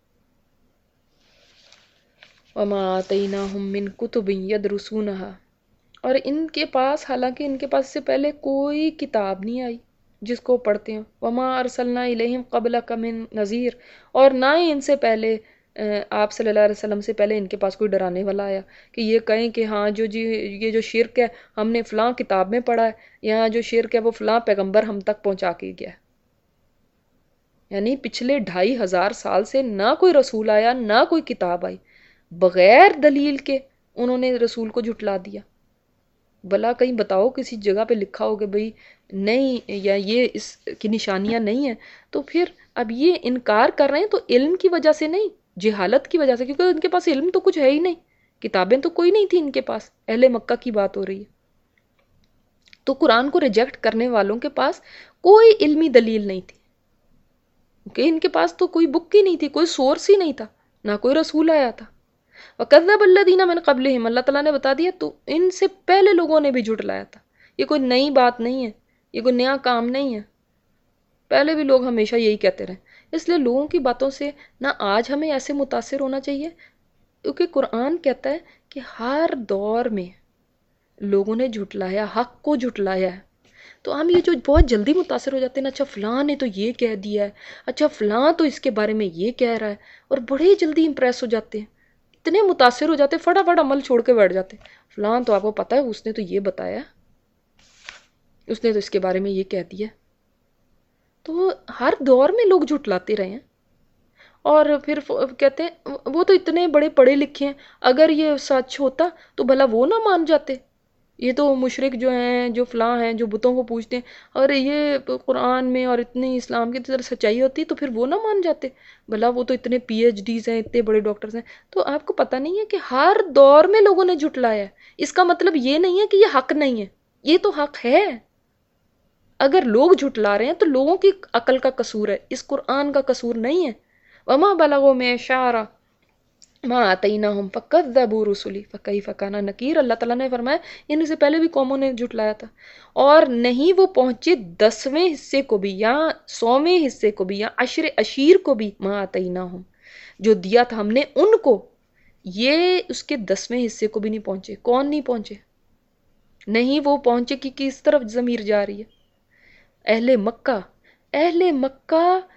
وما آتیناہم من کتب یدرسونہا، اور ان کے پاس، حالانکہ ان کے پاس سے پہلے کوئی کتاب نہیں آئی جس کو پڑھتے ہیں. وما ارسلنا الیہم قبلک من نذیر، اور نہ ہی ان سے پہلے آپ صلی اللہ علیہ وسلم سے پہلے ان کے پاس کوئی ڈرانے والا آیا کہ یہ کہیں کہ ہاں جو جی یہ جو شرک ہے ہم نے فلاں کتاب میں پڑھا ہے، یا جو شرک ہے وہ فلاں پیغمبر ہم تک پہنچا کے گیا ہے. یعنی پچھلے ڈھائی ہزار سال سے نہ کوئی رسول آیا، نہ کوئی کتاب آئی، بغیر دلیل کے انہوں نے رسول کو جھٹلا دیا. بلا کہیں بتاؤ کسی جگہ پہ لکھا ہو کہ بھئی نہیں، یا یہ اس کی نشانیاں نہیں ہیں. تو پھر اب یہ انکار کر رہے ہیں تو علم کی وجہ سے نہیں، جہالت کی وجہ سے، کیونکہ ان کے پاس علم تو کچھ ہے ہی نہیں، کتابیں تو کوئی نہیں تھی ان کے پاس. اہل مکہ کی بات ہو رہی ہے. تو قرآن کو ریجیکٹ کرنے والوں کے پاس کوئی علمی دلیل نہیں تھی، کہ ان کے پاس تو کوئی بک ہی نہیں تھی، کوئی سورس ہی نہیں تھا، نہ کوئی رسول آیا تھا. وَكَذَّبَ الَّذِينَ مِن قَبْلِهِمْ، اللہ تعالیٰ نے بتا دیا تو ان سے پہلے لوگوں نے بھی جھٹلایا تھا. یہ کوئی نئی بات نہیں ہے، یہ کوئی نیا کام نہیں ہے، پہلے بھی لوگ ہمیشہ یہی کہتے رہے. اس لیے لوگوں کی باتوں سے نہ آج ہمیں ایسے متاثر ہونا چاہیے، کیونکہ قرآن کہتا ہے کہ ہر دور میں لوگوں نے جھٹلایا، حق کو جھٹلایا ہے. تو ہم یہ جو بہت جلدی متاثر ہو جاتے ہیں نا، اچھا فلاں نے تو یہ کہہ دیا ہے، اچھا فلاں تو اس کے بارے میں یہ کہہ رہا ہے، اور بڑے جلدی امپریس ہو جاتے ہیں، اتنے متاثر ہو جاتے ہیں، فٹافٹ عمل چھوڑ کے بیٹھ جاتے ہیں. فلاں تو آپ کو پتہ ہے اس نے تو یہ بتایا، اس نے تو اس کے بارے میں یہ کہہ دیا. تو ہر دور میں لوگ جھٹلاتے رہے ہیں، اور پھر کہتے ہیں وہ تو اتنے بڑے پڑھے لکھے ہیں، اگر یہ سچ ہوتا تو بھلا وہ نہ مان جاتے، یہ تو مشرک جو ہیں، جو فلاں ہیں، جو بتوں کو پوجتے ہیں، اور یہ قرآن میں اور اتنی اسلام کی طرح سچائی ہوتی تو پھر وہ نہ مان جاتے، بھلا وہ تو اتنے پی ایچ ڈیز ہیں، اتنے بڑے ڈاکٹرز ہیں. تو آپ کو پتہ نہیں ہے کہ ہر دور میں لوگوں نے جھٹلایا ہے. اس کا مطلب یہ نہیں ہے کہ یہ حق نہیں ہے، یہ تو حق ہے. اگر لوگ جھٹلا رہے ہیں تو لوگوں کی عقل کا قصور ہے، اس قرآن کا قصور نہیں ہے. وما بلغوا معشارا ما آتیناہم فکذبوا رسلی فکیف کان نکیر، اللہ تعالیٰ نے فرمایا ان سے پہلے بھی قوموں نے جھٹلایا تھا، اور نہیں وہ پہنچے دسویں حصے کو بھی، یا سوویں حصے کو بھی، یا عشر عشیر کو بھی، ما آتیناہم جو دیا تھا ہم نے ان کو، یہ اس کے دسویں حصے کو بھی نہیں پہنچے. کون نہیں پہنچے؟ نہیں وہ پہنچے کہ کس طرف ضمیر جا رہی ہے؟ اہل مکہ. اہل مکہ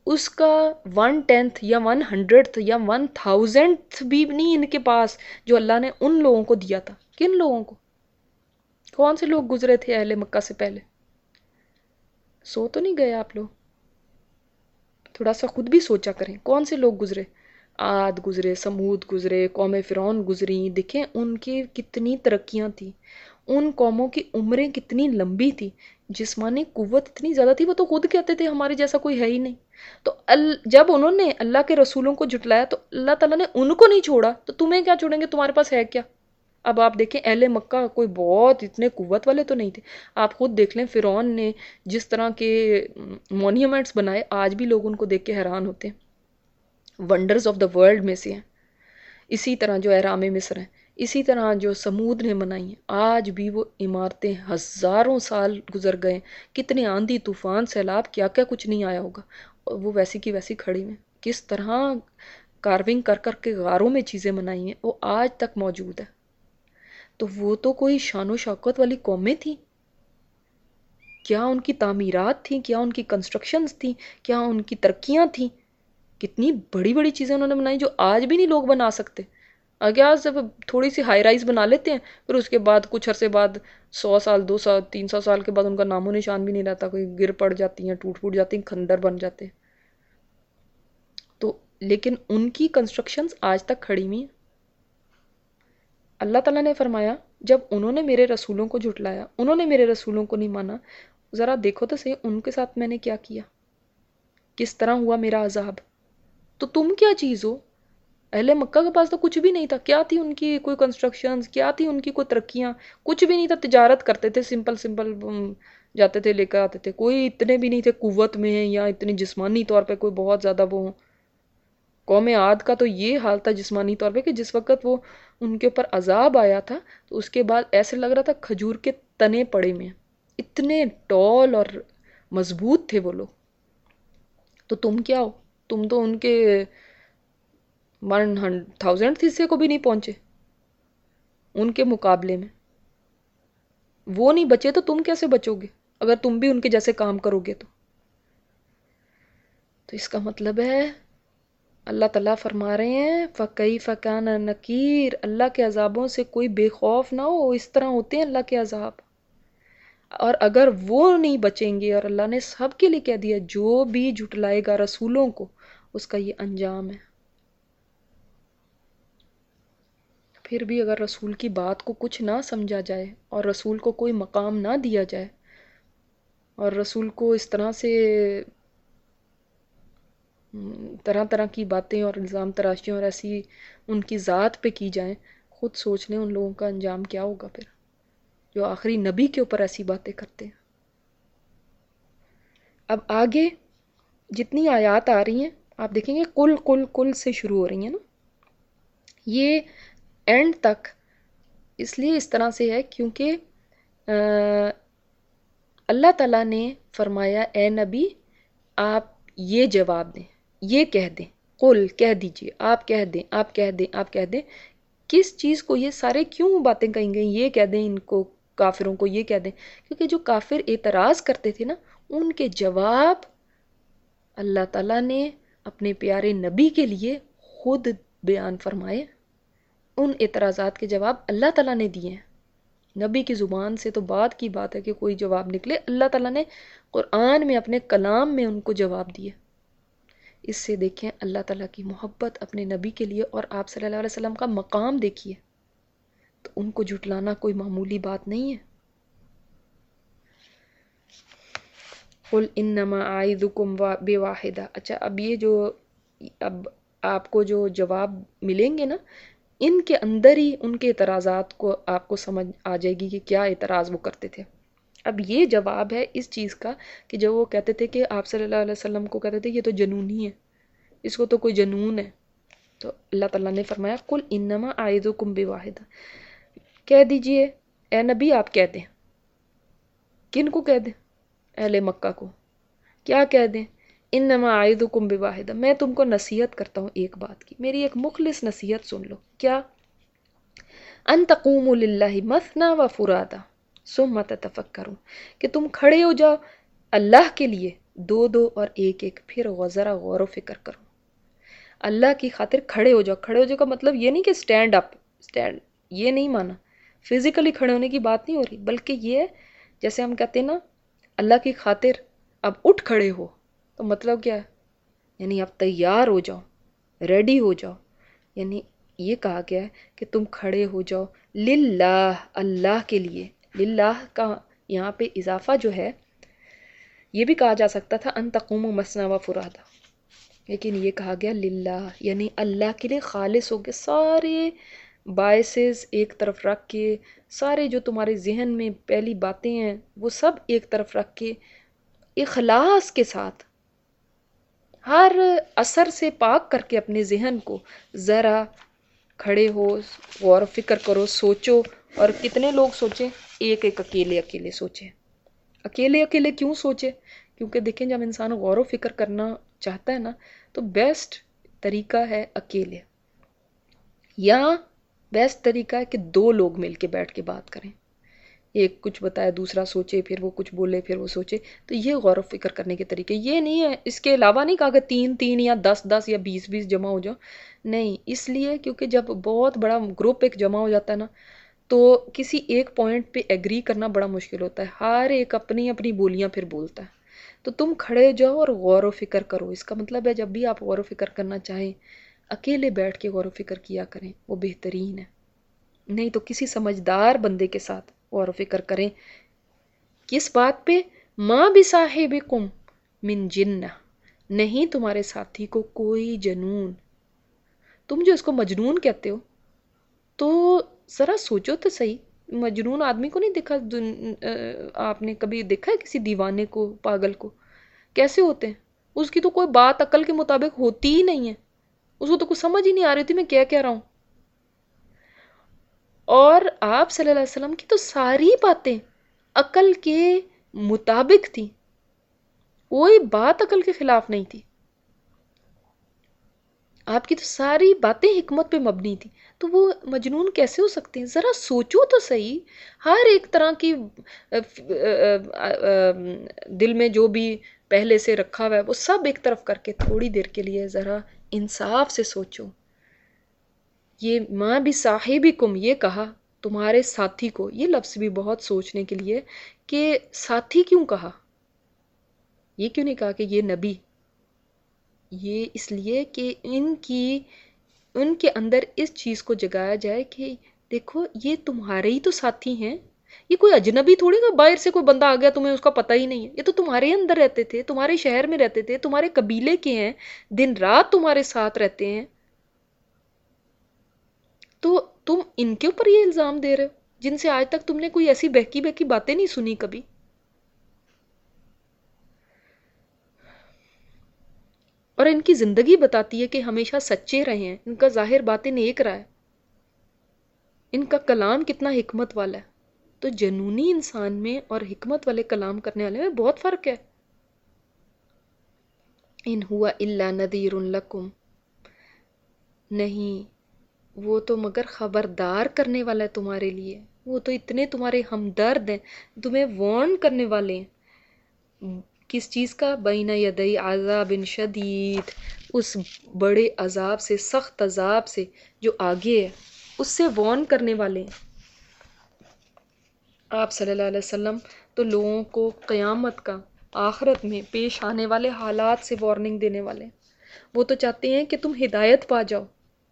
اس کا ون ٹینتھ یا ون ہنڈریڈ یا ون تھاؤزینڈ بھی نہیں ان کے پاس جو اللہ نے ان لوگوں کو دیا تھا. کن لوگوں کو؟ کون سے لوگ گزرے تھے اہل مکہ سے پہلے؟ سو تو نہیں گئے آپ لوگ؟ تھوڑا سا خود بھی سوچا کریں. کون سے لوگ گزرے؟ عاد گزرے، سمود گزرے، قوم فرعون گزری. دیکھیں ان کی کتنی ترقیاں تھیں، ان قوموں کی عمریں کتنی لمبی تھی، جسمانی قوت اتنی زیادہ تھی. وہ تو خود کہتے تھے ہمارے جیسا کوئی ہے ہی نہیں. تو ال جب انہوں نے اللہ کے رسولوں کو جھٹلایا تو اللہ تعالیٰ نے ان کو نہیں چھوڑا، تو تمہیں کیا چھوڑیں گے؟ تمہارے پاس ہے کیا؟ اب آپ دیکھیں اہل مکہ کوئی بہت اتنے قوت والے تو نہیں تھے. آپ خود دیکھ لیں فرعون نے جس طرح کے مونیومنٹس بنائے، آج بھی لوگ ان کو دیکھ کے حیران ہوتے ہیں. ونڈرز آف دا ورلڈ میں سے ہیں. اسی طرح جو اہرام مصر ہیں، اسی طرح جو سمود نے بنائی ہیں، آج بھی وہ عمارتیں ہزاروں سال گزر گئے. کتنے آندھی طوفان سیلاب کیا کیا کچھ نہیں آیا ہوگا، اور وہ ویسی کی ویسی کھڑی ہیں. کس طرح کارونگ کر کر کے غاروں میں چیزیں بنائی ہیں، وہ آج تک موجود ہے. تو وہ تو کوئی شان و شوکت والی قومیں تھیں. کیا ان کی تعمیرات تھیں، کیا ان کی کنسٹرکشنز تھیں، کیا ان کی ترقیاں تھیں. کتنی بڑی بڑی چیزیں انہوں نے بنائی جو آج بھی نہیں لوگ بنا سکتے. آگے آج جب تھوڑی سی ہائی رائز بنا لیتے ہیں، پھر اس کے بعد کچھ عرصے بعد سو سال دو سال تین سو سال کے بعد ان کا نام و نشان بھی نہیں رہتا. کوئی گر پڑ جاتی ہیں، ٹوٹ پھوٹ جاتی ہیں، کھنڈر بن جاتے ہیں. تو لیکن ان کی کنسٹرکشنز آج تک کھڑی ہوئی ہیں. اللہ تعالیٰ نے فرمایا جب انہوں نے میرے رسولوں کو جھٹلایا، انہوں نے میرے رسولوں کو نہیں مانا، ذرا دیکھو تو صحیح ان کے ساتھ میں نے کیا کیا، کس طرح ہوا میرا عذاب. تو تم کیا چیز ہو؟ اہل مکہ کے پاس تو کچھ بھی نہیں تھا. کیا تھی ان کی کوئی کنسٹرکشنز، کیا تھی ان کی کوئی ترقیاں؟ کچھ بھی نہیں تھا. تجارت کرتے تھے، سمپل سمپل جاتے تھے لے کر آتے تھے. کوئی اتنے بھی نہیں تھے قوت میں یا اتنی جسمانی طور پہ کوئی بہت زیادہ وہ. قوم عاد کا تو یہ حال تھا جسمانی طور پہ کہ جس وقت وہ ان کے اوپر عذاب آیا تھا تو اس کے بعد ایسے لگ رہا تھا کھجور کے تنے پڑے میں. اتنے ٹال اور مضبوط تھے وہ لوگ. تو تم کیا ہو؟ تم تو ان کے ون تھاؤزینڈ حصے کو بھی نہیں پہنچے ان کے مقابلے میں. وہ نہیں بچے تو تم کیسے بچو گے اگر تم بھی ان کے جیسے کام کرو گے تو. تو اس کا مطلب ہے اللہ تعالیٰ فرما رہے ہیں فَكَيْفَ كَانَ نَكِيرٌ. اللہ کے عذابوں سے کوئی بے خوف نہ ہو. اس طرح ہوتے ہیں اللہ کے عذاب. اور اگر وہ نہیں بچیں گے، اور اللہ نے سب کے لیے کہہ دیا جو بھی جھٹلائے گا رسولوں کو اس کا یہ انجام ہے. پھر بھی اگر رسول کی بات کو کچھ نہ سمجھا جائے اور رسول کو کوئی مقام نہ دیا جائے اور رسول کو اس طرح سے طرح طرح کی باتیں اور الزام تراشیاں اور ایسی ان کی ذات پہ کی جائیں، خود سوچ لیں ان لوگوں کا انجام کیا ہوگا پھر جو آخری نبی کے اوپر ایسی باتیں کرتے ہیں. اب آگے جتنی آیات آ رہی ہیں آپ دیکھیں گے کل کل کل سے شروع ہو رہی ہیں نا. یہ اینڈ تک اس لیے اس طرح سے ہے کیونکہ اللہ تعالیٰ نے فرمایا اے نبی آپ یہ جواب دیں، یہ کہہ دیں. قل کہہ دیجئے، آپ کہہ دیں، آپ کہہ دیں، آپ کہہ دیں. کس چیز کو یہ سارے کیوں باتیں کہیں گئی؟ یہ کہہ دیں ان کو، کافروں کو یہ کہہ دیں کیونکہ جو کافر اعتراض کرتے تھے نا ان کے جواب اللہ تعالیٰ نے اپنے پیارے نبی کے لیے خود بیان فرمائے. ان اعتراضات کے جواب اللہ تعالیٰ نے دیے ہیں. نبی کی زبان سے تو بات کی بات ہے کہ کوئی جواب نکلے. اللہ تعالیٰ نے قرآن میں اپنے کلام میں ان کو جواب دیے. اس سے دیکھیں اللہ تعالیٰ کی محبت اپنے نبی کے لیے اور آپ صلی اللہ علیہ وسلم کا مقام دیکھیے. تو ان کو جھٹلانا کوئی معمولی بات نہیں ہے. قل انما اعظکم بواحدہ. اچھا اب یہ جو اب آپ کو جو جواب ملیں گے نا ان کے اندر ہی ان کے اعتراضات کو آپ کو سمجھ آ جائے گی کہ کیا اعتراض وہ کرتے تھے. اب یہ جواب ہے اس چیز کا کہ جو وہ کہتے تھے کہ آپ صلی اللہ علیہ وسلم کو کہتے تھے یہ تو جنونی ہے، اس کو تو کوئی جنون ہے. تو اللہ تعالیٰ نے فرمایا قل انما اعظکم بواحدہ. کہہ دیجئے اے نبی آپ کہہ دیں. کن کو کہہ دیں؟ اہل مکہ کو. کیا کہہ دیں؟ انما اعظکم بواحدہ. میں تم کو نصیحت کرتا ہوں ایک بات کی، میری ایک مخلص نصیحت سن لو. کیا؟ ان تقوموا للہ مثنی و فرادا ثم تتفکروا. کہ تم کھڑے ہو جاؤ اللہ کے لیے دو دو اور ایک ایک، پھر ذرا غور و فکر کرو. اللہ کی خاطر کھڑے ہو جاؤ. کھڑے ہو جاؤ کا مطلب یہ نہیں کہ اسٹینڈ اپ، اسٹینڈ یہ نہیں مانا، فزیکلی کھڑے ہونے کی بات نہیں ہو رہی، بلکہ یہ جیسے ہم کہتے ہیں نا اللہ کی خاطر اب اٹھ کھڑے ہو، تو مطلب کیا ہے؟ یعنی اب تیار ہو جاؤ، ریڈی ہو جاؤ. یعنی یہ کہا گیا ہے کہ تم کھڑے ہو جاؤ للہ، اللہ کے لیے. للہ کا یہاں پہ اضافہ جو ہے، یہ بھی کہا جا سکتا تھا ان تقوموا مثنی و فرادا، لیکن یہ کہا گیا للہ، یعنی اللہ کے لیے خالص ہو کے، سارے باعثز ایک طرف رکھ کے، سارے جو تمہارے ذہن میں پہلی باتیں ہیں وہ سب ایک طرف رکھ کے، اخلاص کے ساتھ ہر اثر سے پاک کر کے اپنے ذہن کو ذرا کھڑے ہو، غور و فکر کرو، سوچو. اور کتنے لوگ سوچیں؟ ایک ایک اکیلے اکیلے سوچیں. اکیلے اکیلے کیوں سوچے؟ کیونکہ دیکھیں جب انسان غور و فکر کرنا چاہتا ہے نا تو بیسٹ طریقہ ہے اکیلے، یا بیسٹ طریقہ ہے کہ دو لوگ مل کے بیٹھ کے بات کریں. ایک کچھ بتائے، دوسرا سوچے، پھر وہ کچھ بولے، پھر وہ سوچے. تو یہ غور و فکر کرنے کے طریقے. یہ نہیں ہے اس کے علاوہ نہیں کہا کہ تین تین یا دس دس یا بیس بیس جمع ہو جاؤ. نہیں، اس لیے کیونکہ جب بہت بڑا گروپ ایک جمع ہو جاتا ہے نا تو کسی ایک پوائنٹ پہ ایگری کرنا بڑا مشکل ہوتا ہے. ہر ایک اپنی اپنی بولیاں پھر بولتا ہے. تو تم کھڑے جاؤ اور غور و فکر کرو. اس کا مطلب ہے جب بھی آپ غور و فکر کرنا چاہیں اکیلے بیٹھ کے غور و فکر کیا کریں، وہ بہترین ہے. نہیں تو کسی سمجھدار بندے کے ساتھ غور و فکر کریں. کس بات پہ؟ ما بصاحبکم من جنہ، نہیں تمہارے ساتھی کو کوئی جنون. تم جو اس کو مجنون کہتے ہو تو ذرا سوچو تو صحیح. مجنون آدمی کو نہیں دیکھا؟ آپ نے کبھی دیکھا ہے کسی دیوانے کو، پاگل کو؟ کیسے ہوتے ہیں؟ اس کی تو کوئی بات عقل کے مطابق ہوتی ہی نہیں ہے، اس کو تو کچھ سمجھ ہی نہیں آ رہی تھی میں کیا کہہ رہا ہوں. اور آپ صلی اللہ علیہ وسلم کی تو ساری باتیں عقل کے مطابق تھی، کوئی بات عقل کے خلاف نہیں تھی. آپ کی تو ساری باتیں حکمت پہ مبنی تھی. تو وہ مجنون کیسے ہو سکتے ہیں؟ ذرا سوچو تو صحیح. ہر ایک طرح کی دل میں جو بھی پہلے سے رکھا ہوا ہے وہ سب ایک طرف کر کے تھوڑی دیر کے لیے ذرا انصاف سے سوچو. یہ ماں بھی صاحبکم، یہ کہا تمہارے ساتھی کو. یہ لفظ بھی بہت سوچنے کے لیے کہ ساتھی کیوں کہا؟ یہ کیوں نہیں کہا کہ یہ نبی؟ یہ اس لیے کہ ان کی ان کے اندر اس چیز کو جگایا جائے کہ دیکھو یہ تمہارے ہی تو ساتھی ہیں، یہ کوئی اجنبی تھوڑی نا باہر سے کوئی بندہ آ گیا تمہیں اس کا پتہ ہی نہیں ہے. یہ تو تمہارے اندر رہتے تھے، تمہارے شہر میں رہتے تھے، تمہارے قبیلے کے ہیں، دن رات تمہارے ساتھ رہتے ہیں. تو تم ان کے اوپر یہ الزام دے رہے ہو جن سے آج تک تم نے کوئی ایسی بہکی بہکی باتیں نہیں سنی کبھی. اور ان کی زندگی بتاتی ہے کہ ہمیشہ سچے رہے ہیں، ان کا ظاہر باطن ایک رہا ہے، ان کا کلام کتنا حکمت والا ہے. تو جنونی انسان میں اور حکمت والے کلام کرنے والے میں بہت فرق ہے. ان ہوا الا نذیر لکم، نہیں وہ تو مگر خبردار کرنے والا ہے تمہارے لیے. وہ تو اتنے تمہارے ہمدرد ہیں، تمہیں وارن کرنے والے ہیں. کس چیز کا؟ بین یدی عذاب شدید، اس بڑے عذاب سے، سخت عذاب سے جو آگے ہے، اس سے وارن کرنے والے ہیں. آپ صلی اللہ علیہ وسلم تو لوگوں کو قیامت کا، آخرت میں پیش آنے والے حالات سے وارننگ دینے والے ہیں. وہ تو چاہتے ہیں کہ تم ہدایت پا جاؤ.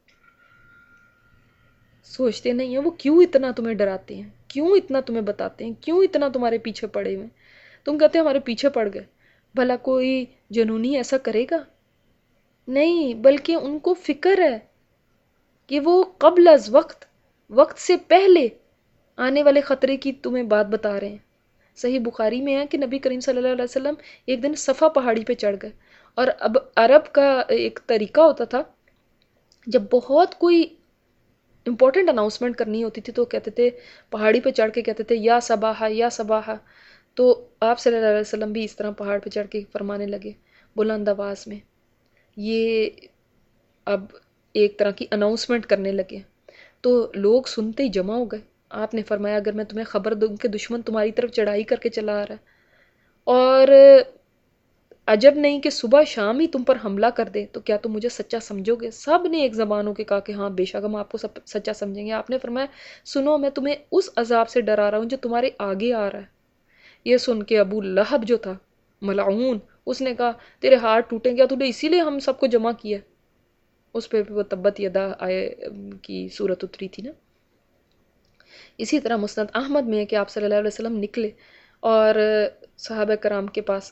سوچتے نہیں ہیں وہ کیوں اتنا تمہیں ڈراتے ہیں، کیوں اتنا تمہیں بتاتے ہیں، کیوں اتنا تمہارے پیچھے پڑے ہوئے ہیں. تم کہتے ہیں ہمارے پیچھے پڑ گئے. بھلا کوئی جنونی ایسا کرے گا؟ نہیں، بلکہ ان کو فکر ہے کہ وہ قبل از وقت، وقت سے پہلے آنے والے خطرے کی تمہیں بات بتا رہے ہیں. صحیح بخاری میں ہے کہ نبی کریم صلی اللہ علیہ وسلم ایک دن صفا پہاڑی پہ چڑھ گئے. اور اب عرب کا ایک طریقہ ہوتا تھا، جب بہت کوئی امپورٹنٹ اناؤنسمنٹ کرنی ہوتی تھی تو کہتے تھے، پہاڑی پہ چڑھ کے کہتے تھے یا صباحا یا صباحا. تو آپ صلی اللہ علیہ وسلم بھی اس طرح پہاڑ پہ چڑھ کے فرمانے لگے بلند آواز میں. یہ اب ایک طرح کی اناؤنسمنٹ کرنے لگے تو لوگ سنتے ہی جمع ہو گئے. آپ نے فرمایا اگر میں تمہیں خبر دوں کہ دشمن تمہاری طرف چڑھائی کر کے چلا آ رہا ہے، اور عجب نہیں کہ صبح شام ہی تم پر حملہ کر دے، تو کیا تم مجھے سچا سمجھو گے؟ سب نے ایک زبان ہو کے کہا کہ ہاں بے شک ہم آپ کو سچا سمجھیں گے۔ آپ نے فرمایا سنو میں تمہیں اس عذاب سے ڈرا رہا ہوں جو تمہارے آگے آ رہا ہے۔ یہ سن کے ابو لہب جو تھا ملعون، اس نے کہا تیرے ہاتھ ٹوٹیں گیا، تو نے اسی لیے ہم سب کو جمع کیا۔ اس پہ وہ تبت یدا آئے کی صورت اتری تھی نا۔ اسی طرح مسند احمد میں ہے کہ آپ صلی اللہ علیہ وسلم نکلے اور صحابہ کرام کے پاس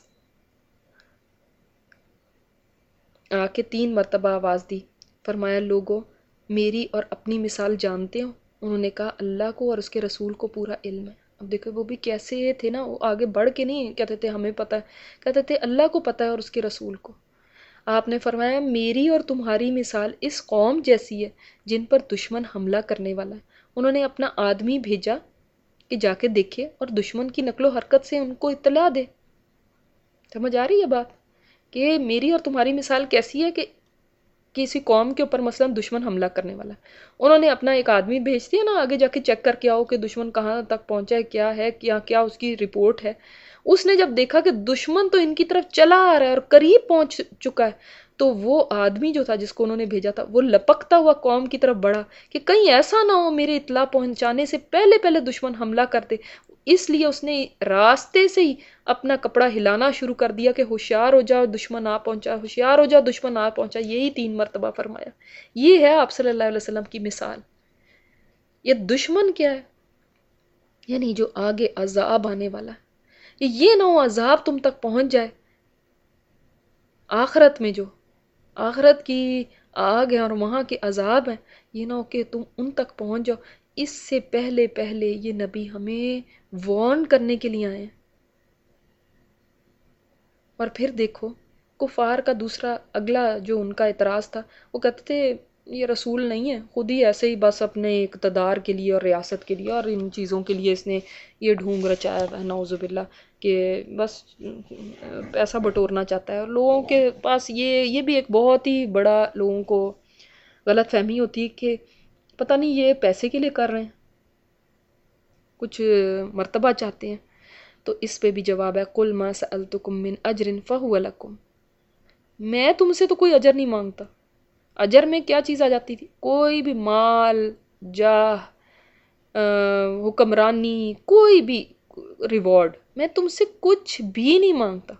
آ کے تین مرتبہ آواز دی، فرمایا لوگو میری اور اپنی مثال جانتے ہو؟ انہوں نے کہا اللہ کو اور اس کے رسول کو پورا علم ہے۔ اب دیکھو وہ بھی کیسے تھے نا، وہ آگے بڑھ کے نہیں کہتے تھے ہمیں پتہ ہے، کہتے تھے اللہ کو پتہ ہے اور اس کے رسول کو۔ آپ نے فرمایا میری اور تمہاری مثال اس قوم جیسی ہے جن پر دشمن حملہ کرنے والا ہے، انہوں نے اپنا آدمی بھیجا کہ جا کے دیکھے اور دشمن کی نقل و حرکت سے ان کو اطلاع دے۔ سمجھ آ رہی ہے بات کہ میری اور تمہاری مثال کیسی ہے کہ کسی قوم کے اوپر مثلا دشمن حملہ کرنے والا ہے، انہوں نے اپنا ایک آدمی بھیج دیا نا آگے جا کے چیک کر کے آؤ کہ دشمن کہاں تک پہنچا ہے، کیا ہے، کیا کیا اس کی رپورٹ ہے۔ اس نے جب دیکھا کہ دشمن تو ان کی طرف چلا آ رہا ہے اور قریب پہنچ چکا ہے، تو وہ آدمی جو تھا جس کو انہوں نے بھیجا تھا وہ لپکتا ہوا قوم کی طرف بڑھا کہ کہیں ایسا نہ ہو میرے اطلاع پہنچانے سے پہلے پہلے دشمن حملہ کر دے۔ اس لیے اس نے راستے سے ہی اپنا کپڑا ہلانا شروع کر دیا کہ ہوشیار ہو جاؤ دشمن آ پہنچا، ہوشیار ہو جاؤ دشمن آ پہنچا، یہی تین مرتبہ فرمایا۔ یہ ہے آپ صلی اللہ علیہ وسلم کی مثال۔ یہ دشمن کیا ہے؟ یعنی جو آگے عذاب آنے والا ہے، یہ نہ ہو عذاب تم تک پہنچ جائے، آخرت میں جو آخرت کی آگ ہے اور وہاں کے عذاب ہیں، یہ نہ ہو کہ تم ان تک پہنچ جاؤ۔ اس سے پہلے پہلے یہ نبی ہمیں وارن کرنے کے لیے آئے ہیں۔ اور پھر دیکھو کفار کا دوسرا اگلا جو ان کا اعتراض تھا، وہ کہتے تھے یہ رسول نہیں ہے، خود ہی ایسے ہی بس اپنے اقتدار کے لیے اور ریاست کے لیے اور ان چیزوں کے لیے اس نے یہ ڈھونگ رچایا ہے، نعوذ باللہ، کہ بس پیسہ بٹورنا چاہتا ہے۔ اور لوگوں کے پاس یہ یہ بھی ایک بہت ہی بڑا لوگوں کو غلط فہمی ہوتی ہے کہ پتہ نہیں یہ پیسے کے لیے کر رہے ہیں، کچھ مرتبہ چاہتے ہیں۔ تو اس پہ بھی جواب ہے قُلْ مَا سَأَلْتُكُم مِّنْ أَجْرٍ فَهُوَ لَكُمْ، میں تم سے تو کوئی اجر نہیں مانگتا۔ اجر میں کیا چیز آ جاتی تھی؟ کوئی بھی مال، جاہ، حکمرانی، کوئی بھی ریوارڈ، میں تم سے کچھ بھی نہیں مانگتا،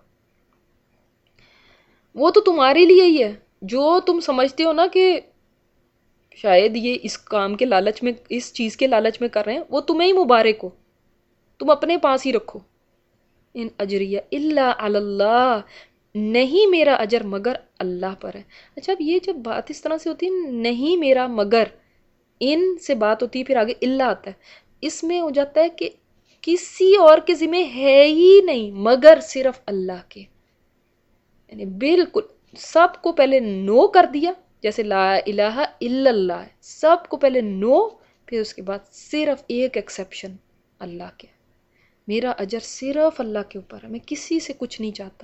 وہ تو تمہارے لیے ہی ہے۔ جو تم سمجھتے ہو نا کہ شاید یہ اس کام کے لالچ میں، اس چیز کے لالچ میں کر رہے ہیں، وہ تمہیں ہی مبارک ہو، تم اپنے پاس ہی رکھو۔ ان اجریہ الا علی اللہ، نہیں میرا اجر مگر اللہ پر ہے۔ اچھا اب یہ جب بات اس طرح سے ہوتی ہے، نہیں میرا مگر، ان سے بات ہوتی ہے پھر آگے اللہ آتا ہے، اس میں ہو جاتا ہے کہ کسی اور کے ذمہ ہے ہی نہیں مگر صرف اللہ کے، یعنی بالکل سب کو پہلے نو کر دیا، جیسے لا الہ الا اللہ ہے، سب کو پہلے نو، پھر اس کے بعد صرف ایک ایکسیپشن اللہ کے، میرا اجر صرف اللہ کے اوپر ہے، میں کسی سے کچھ نہیں چاہتا۔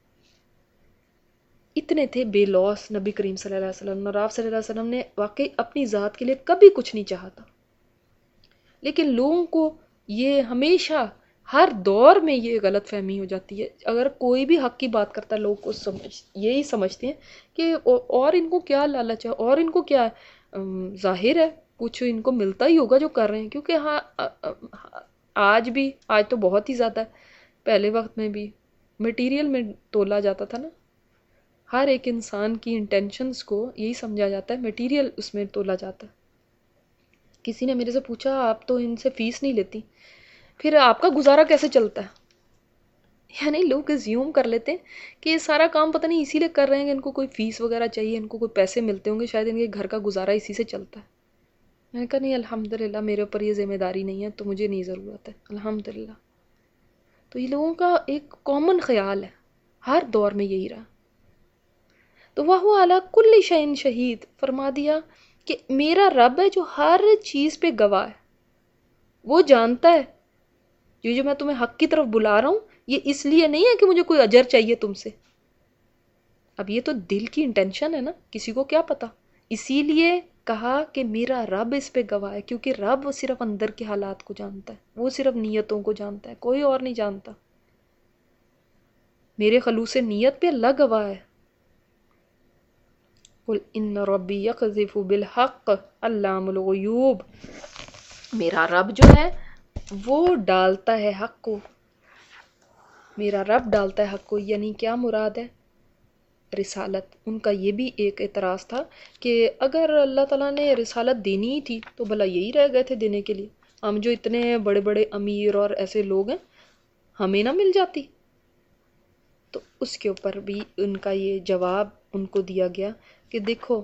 اتنے تھے بے لوس نبی کریم صلی اللہ علیہ وسلم، اور آپ صلی اللہ علیہ وسلم نے واقعی اپنی ذات کے لیے کبھی کچھ نہیں چاہا تھا۔ لیکن لوگوں کو یہ ہمیشہ ہر دور میں یہ غلط فہمی ہو جاتی ہے، اگر کوئی بھی حق کی بات کرتا ہے لوگ کو سمجھ یہی سمجھتے ہیں کہ اور ان کو کیا لالچ ہے، اور ان کو کیا ہے، ظاہر ہے کچھ ان کو ملتا ہی ہوگا جو کر رہے ہیں، کیونکہ ہاں آج بھی، آج تو بہت ہی زیادہ ہے، پہلے وقت میں بھی مٹیریل میں تولا جاتا تھا نا، ہر ایک انسان کی انٹینشنز کو یہی سمجھا جاتا ہے، مٹیریل اس میں تولا جاتا ہے۔ کسی نے میرے سے پوچھا آپ تو ان سے فیس نہیں لیتی، پھر آپ کا گزارا کیسے چلتا ہے؟ یعنی لوگ زیوم کر لیتے ہیں کہ یہ سارا کام پتہ نہیں اسی لیے کر رہے ہیں کہ ان کو کوئی فیس وغیرہ چاہیے، ان کو کوئی پیسے ملتے ہوں گے، شاید ان کے گھر کا گزارا اسی سے چلتا ہے۔ میں نے کہا نہیں الحمدللہ میرے اوپر یہ ذمہ داری نہیں ہے تو مجھے نہیں ضرورت ہے، الحمدللہ۔ تو یہ لوگوں کا ایک کامن خیال ہے، ہر دور میں یہی رہا۔ تو وَهُوَ عَلَىٰ كُلِّ شَيْءٍ شَهِيدٌ، فرما دیا کہ میرا رب ہے جو ہر چیز پہ گواہ ہے، وہ جانتا ہے یہ جو میں تمہیں حق کی طرف بلا رہا ہوں یہ اس لیے نہیں ہے کہ مجھے کوئی اجر چاہیے تم سے، اب یہ تو دل کی انٹینشن ہے نا، کسی کو کیا پتا، اسی لیے کہا کہ میرا رب اس پہ گواہ ہے، کیونکہ رب صرف اندر کے حالات کو جانتا ہے، وہ صرف نیتوں کو جانتا ہے، کوئی اور نہیں جانتا۔ میرے خلوص نیت پہ اللہ گواہ ہے۔ قل ان ربی یقذف بالحق علام الغیوب، میرا رب جو ہے وہ ڈالتا ہے حق کو، میرا رب ڈالتا ہے حق کو، یعنی کیا مراد ہے؟ رسالت۔ ان کا یہ بھی ایک اعتراض تھا کہ اگر اللہ تعالیٰ نے رسالت دینی ہی تھی تو بھلا یہی رہ گئے تھے دینے کے لیے، ہم جو اتنے بڑے بڑے امیر اور ایسے لوگ ہیں ہمیں نہ مل جاتی؟ تو اس کے اوپر بھی ان کا یہ جواب ان کو دیا گیا کہ دیکھو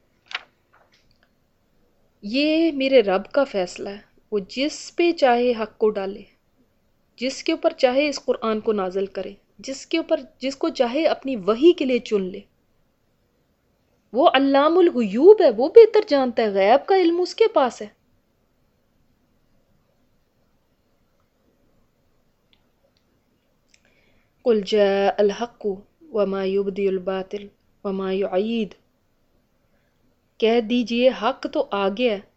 یہ میرے رب کا فیصلہ ہے، وہ جس پہ چاہے حق کو ڈالے، جس کے اوپر چاہے اس قرآن کو نازل کرے، جس کے اوپر جس کو چاہے اپنی وحی کے لیے چن لے۔ وہ علام الغیوب ہے، وہ بہتر جانتا ہے، غیب کا علم اس کے پاس ہے۔ قل جاء الحق وما یبدی الباطل وما یعید، کہہ دیجئے حق تو آ گیا ہے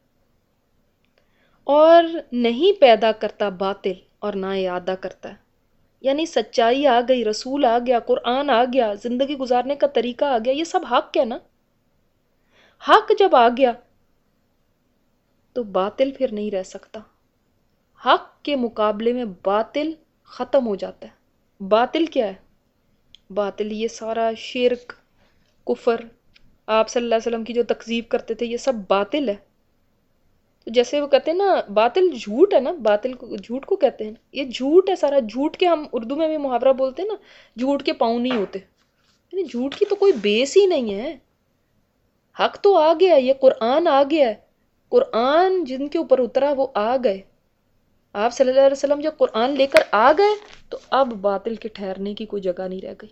اور نہیں پیدا کرتا باطل اور نہ اعادہ کرتا ہے، یعنی سچائی آ گئی، رسول آ گیا، قرآن آ گیا، زندگی گزارنے کا طریقہ آ گیا، یہ سب حق ہے نا۔ حق جب آ گیا تو باطل پھر نہیں رہ سکتا، حق کے مقابلے میں باطل ختم ہو جاتا ہے۔ باطل کیا ہے؟ باطل یہ سارا شرک، کفر، آپ صلی اللہ علیہ وسلم کی جو تکذیب کرتے تھے، یہ سب باطل ہے۔ تو جیسے وہ کہتے ہیں نا باطل جھوٹ ہے نا، باطل کو جھوٹ کو کہتے ہیں، یہ جھوٹ ہے سارا، جھوٹ کے ہم اردو میں بھی محاورہ بولتے ہیں نا، جھوٹ کے پاؤں نہیں ہوتے، یعنی جھوٹ کی تو کوئی بیس ہی نہیں ہے۔ حق تو آ گیا، یہ قرآن آ گیا ہے، قرآن جن کے اوپر اترا وہ آ گئے، آپ صلی اللہ علیہ وسلم جب قرآن لے کر آ گئے تو اب باطل کے ٹھہرنے کی کوئی جگہ نہیں رہ گئی۔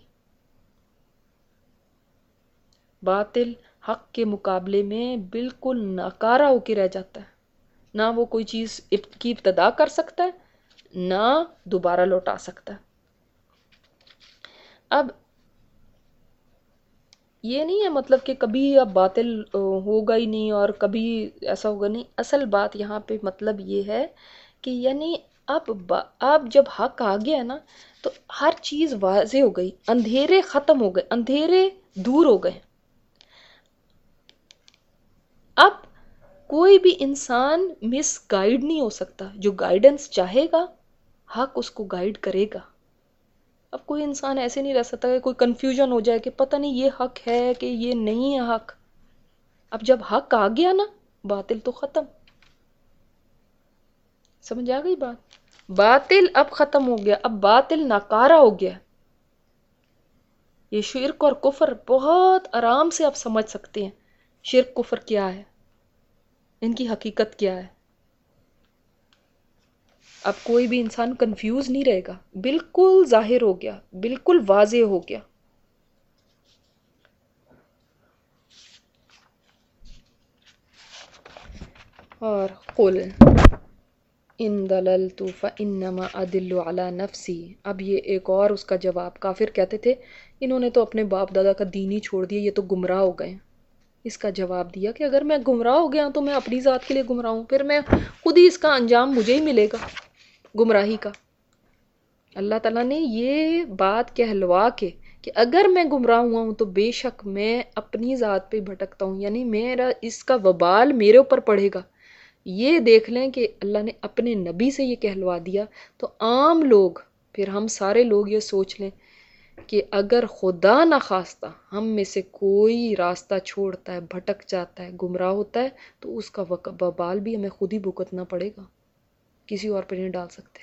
باطل حق کے مقابلے میں بالکل ناکارہ ہو کے رہ جاتا ہے، نہ وہ کوئی چیز کی ابتدا کر سکتا ہے نہ دوبارہ لوٹا سکتا ہے۔ اب یہ نہیں ہے مطلب کہ کبھی اب باطل ہوگا ہی نہیں اور کبھی ایسا ہوگا نہیں، اصل بات یہاں پہ مطلب یہ ہے کہ یعنی اب اب جب حق آ گیا نا تو ہر چیز واضح ہو گئی، اندھیرے ختم ہو گئے، اندھیرے دور ہو گئے۔ اب کوئی بھی انسان مس گائیڈ نہیں ہو سکتا، جو گائیڈنس چاہے گا حق اس کو گائیڈ کرے گا۔ اب کوئی انسان ایسے نہیں رہ سکتا کہ کوئی کنفیوژن ہو جائے کہ پتہ نہیں یہ حق ہے کہ یہ نہیں ہے حق۔ اب جب حق آ گیا نا باطل تو ختم، سمجھ آ گئی بات؟ باطل اب ختم ہو گیا، اب باطل ناکارہ ہو گیا۔ یہ شرک اور کفر بہت آرام سے آپ سمجھ سکتے ہیں، شرک کفر کیا ہے، ان کی حقیقت کیا ہے۔ اب کوئی بھی انسان کنفیوز نہیں رہے گا، بالکل ظاہر ہو گیا، بالکل واضح ہو گیا۔ اور قل ان دللت فانما ادل علی نفسی، اب یہ ایک اور اس کا جواب، کافر کہتے تھے انہوں نے تو اپنے باپ دادا کا دین ہی چھوڑ دیا، یہ تو گمراہ ہو گئے۔ اس کا جواب دیا کہ اگر میں گمراہ ہو گیا تو میں اپنی ذات کے لیے گمراہ ہوں، پھر میں خود ہی اس کا انجام مجھے ہی ملے گا گمراہی کا۔ اللہ تعالیٰ نے یہ بات کہلوا کے کہ اگر میں گمراہ ہوا ہوں تو بے شک میں اپنی ذات پہ بھٹکتا ہوں، یعنی میرا اس کا وبال میرے اوپر پڑے گا۔ یہ دیکھ لیں کہ اللہ نے اپنے نبی سے یہ کہلوا دیا، تو عام لوگ، پھر ہم سارے لوگ یہ سوچ لیں کہ اگر خدا نخواستہ ہم میں سے کوئی راستہ چھوڑتا ہے، بھٹک جاتا ہے، گمراہ ہوتا ہے، تو اس کا وبال بھی ہمیں خود ہی بھگتنا پڑے گا، کسی اور پہ نہیں ڈال سکتے۔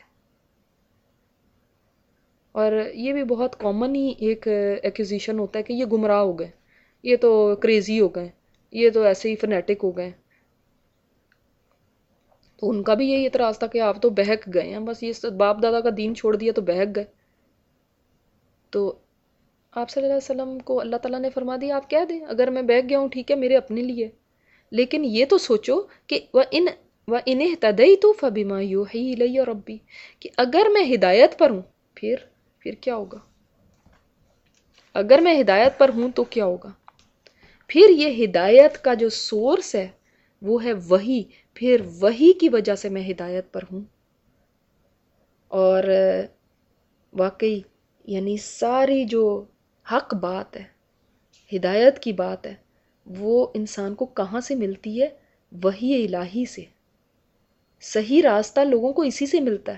اور یہ بھی بہت کامن ہی ایک ایکوزیشن ہوتا ہے کہ یہ گمراہ ہو گئے، یہ تو کریزی ہو گئے، یہ تو ایسے ہی فنیٹک ہو گئے۔ تو ان کا بھی یہی اعتراض تھا کہ آپ تو بہک گئے ہیں، بس یہ باپ دادا کا دین چھوڑ دیا تو بہک گئے۔ تو آپ صلی اللہ علیہ وسلم کو اللہ تعالیٰ نے فرما دیا آپ کہہ دیں اگر میں بہک گیا ہوں ٹھیک ہے، میرے اپنے لیے، لیکن یہ تو سوچو کہ وَإِنْ وَإِنِ اهْتَدَيْتُ فَبِمَا يُوحِي إِلَيَّ رَبِّي، کہ اگر میں ہدایت پر ہوں پھر پھر کیا ہوگا؟ اگر میں ہدایت پر ہوں تو کیا ہوگا؟ پھر یہ ہدایت کا جو سورس ہے وہ ہے وحی، پھر وحی کی وجہ سے میں ہدایت پر ہوں۔ اور واقعی یعنی ساری جو حق بات ہے، ہدایت کی بات ہے، وہ انسان کو کہاں سے ملتی ہے؟ وحی الہی سے۔ صحیح راستہ لوگوں کو اسی سے ملتا ہے۔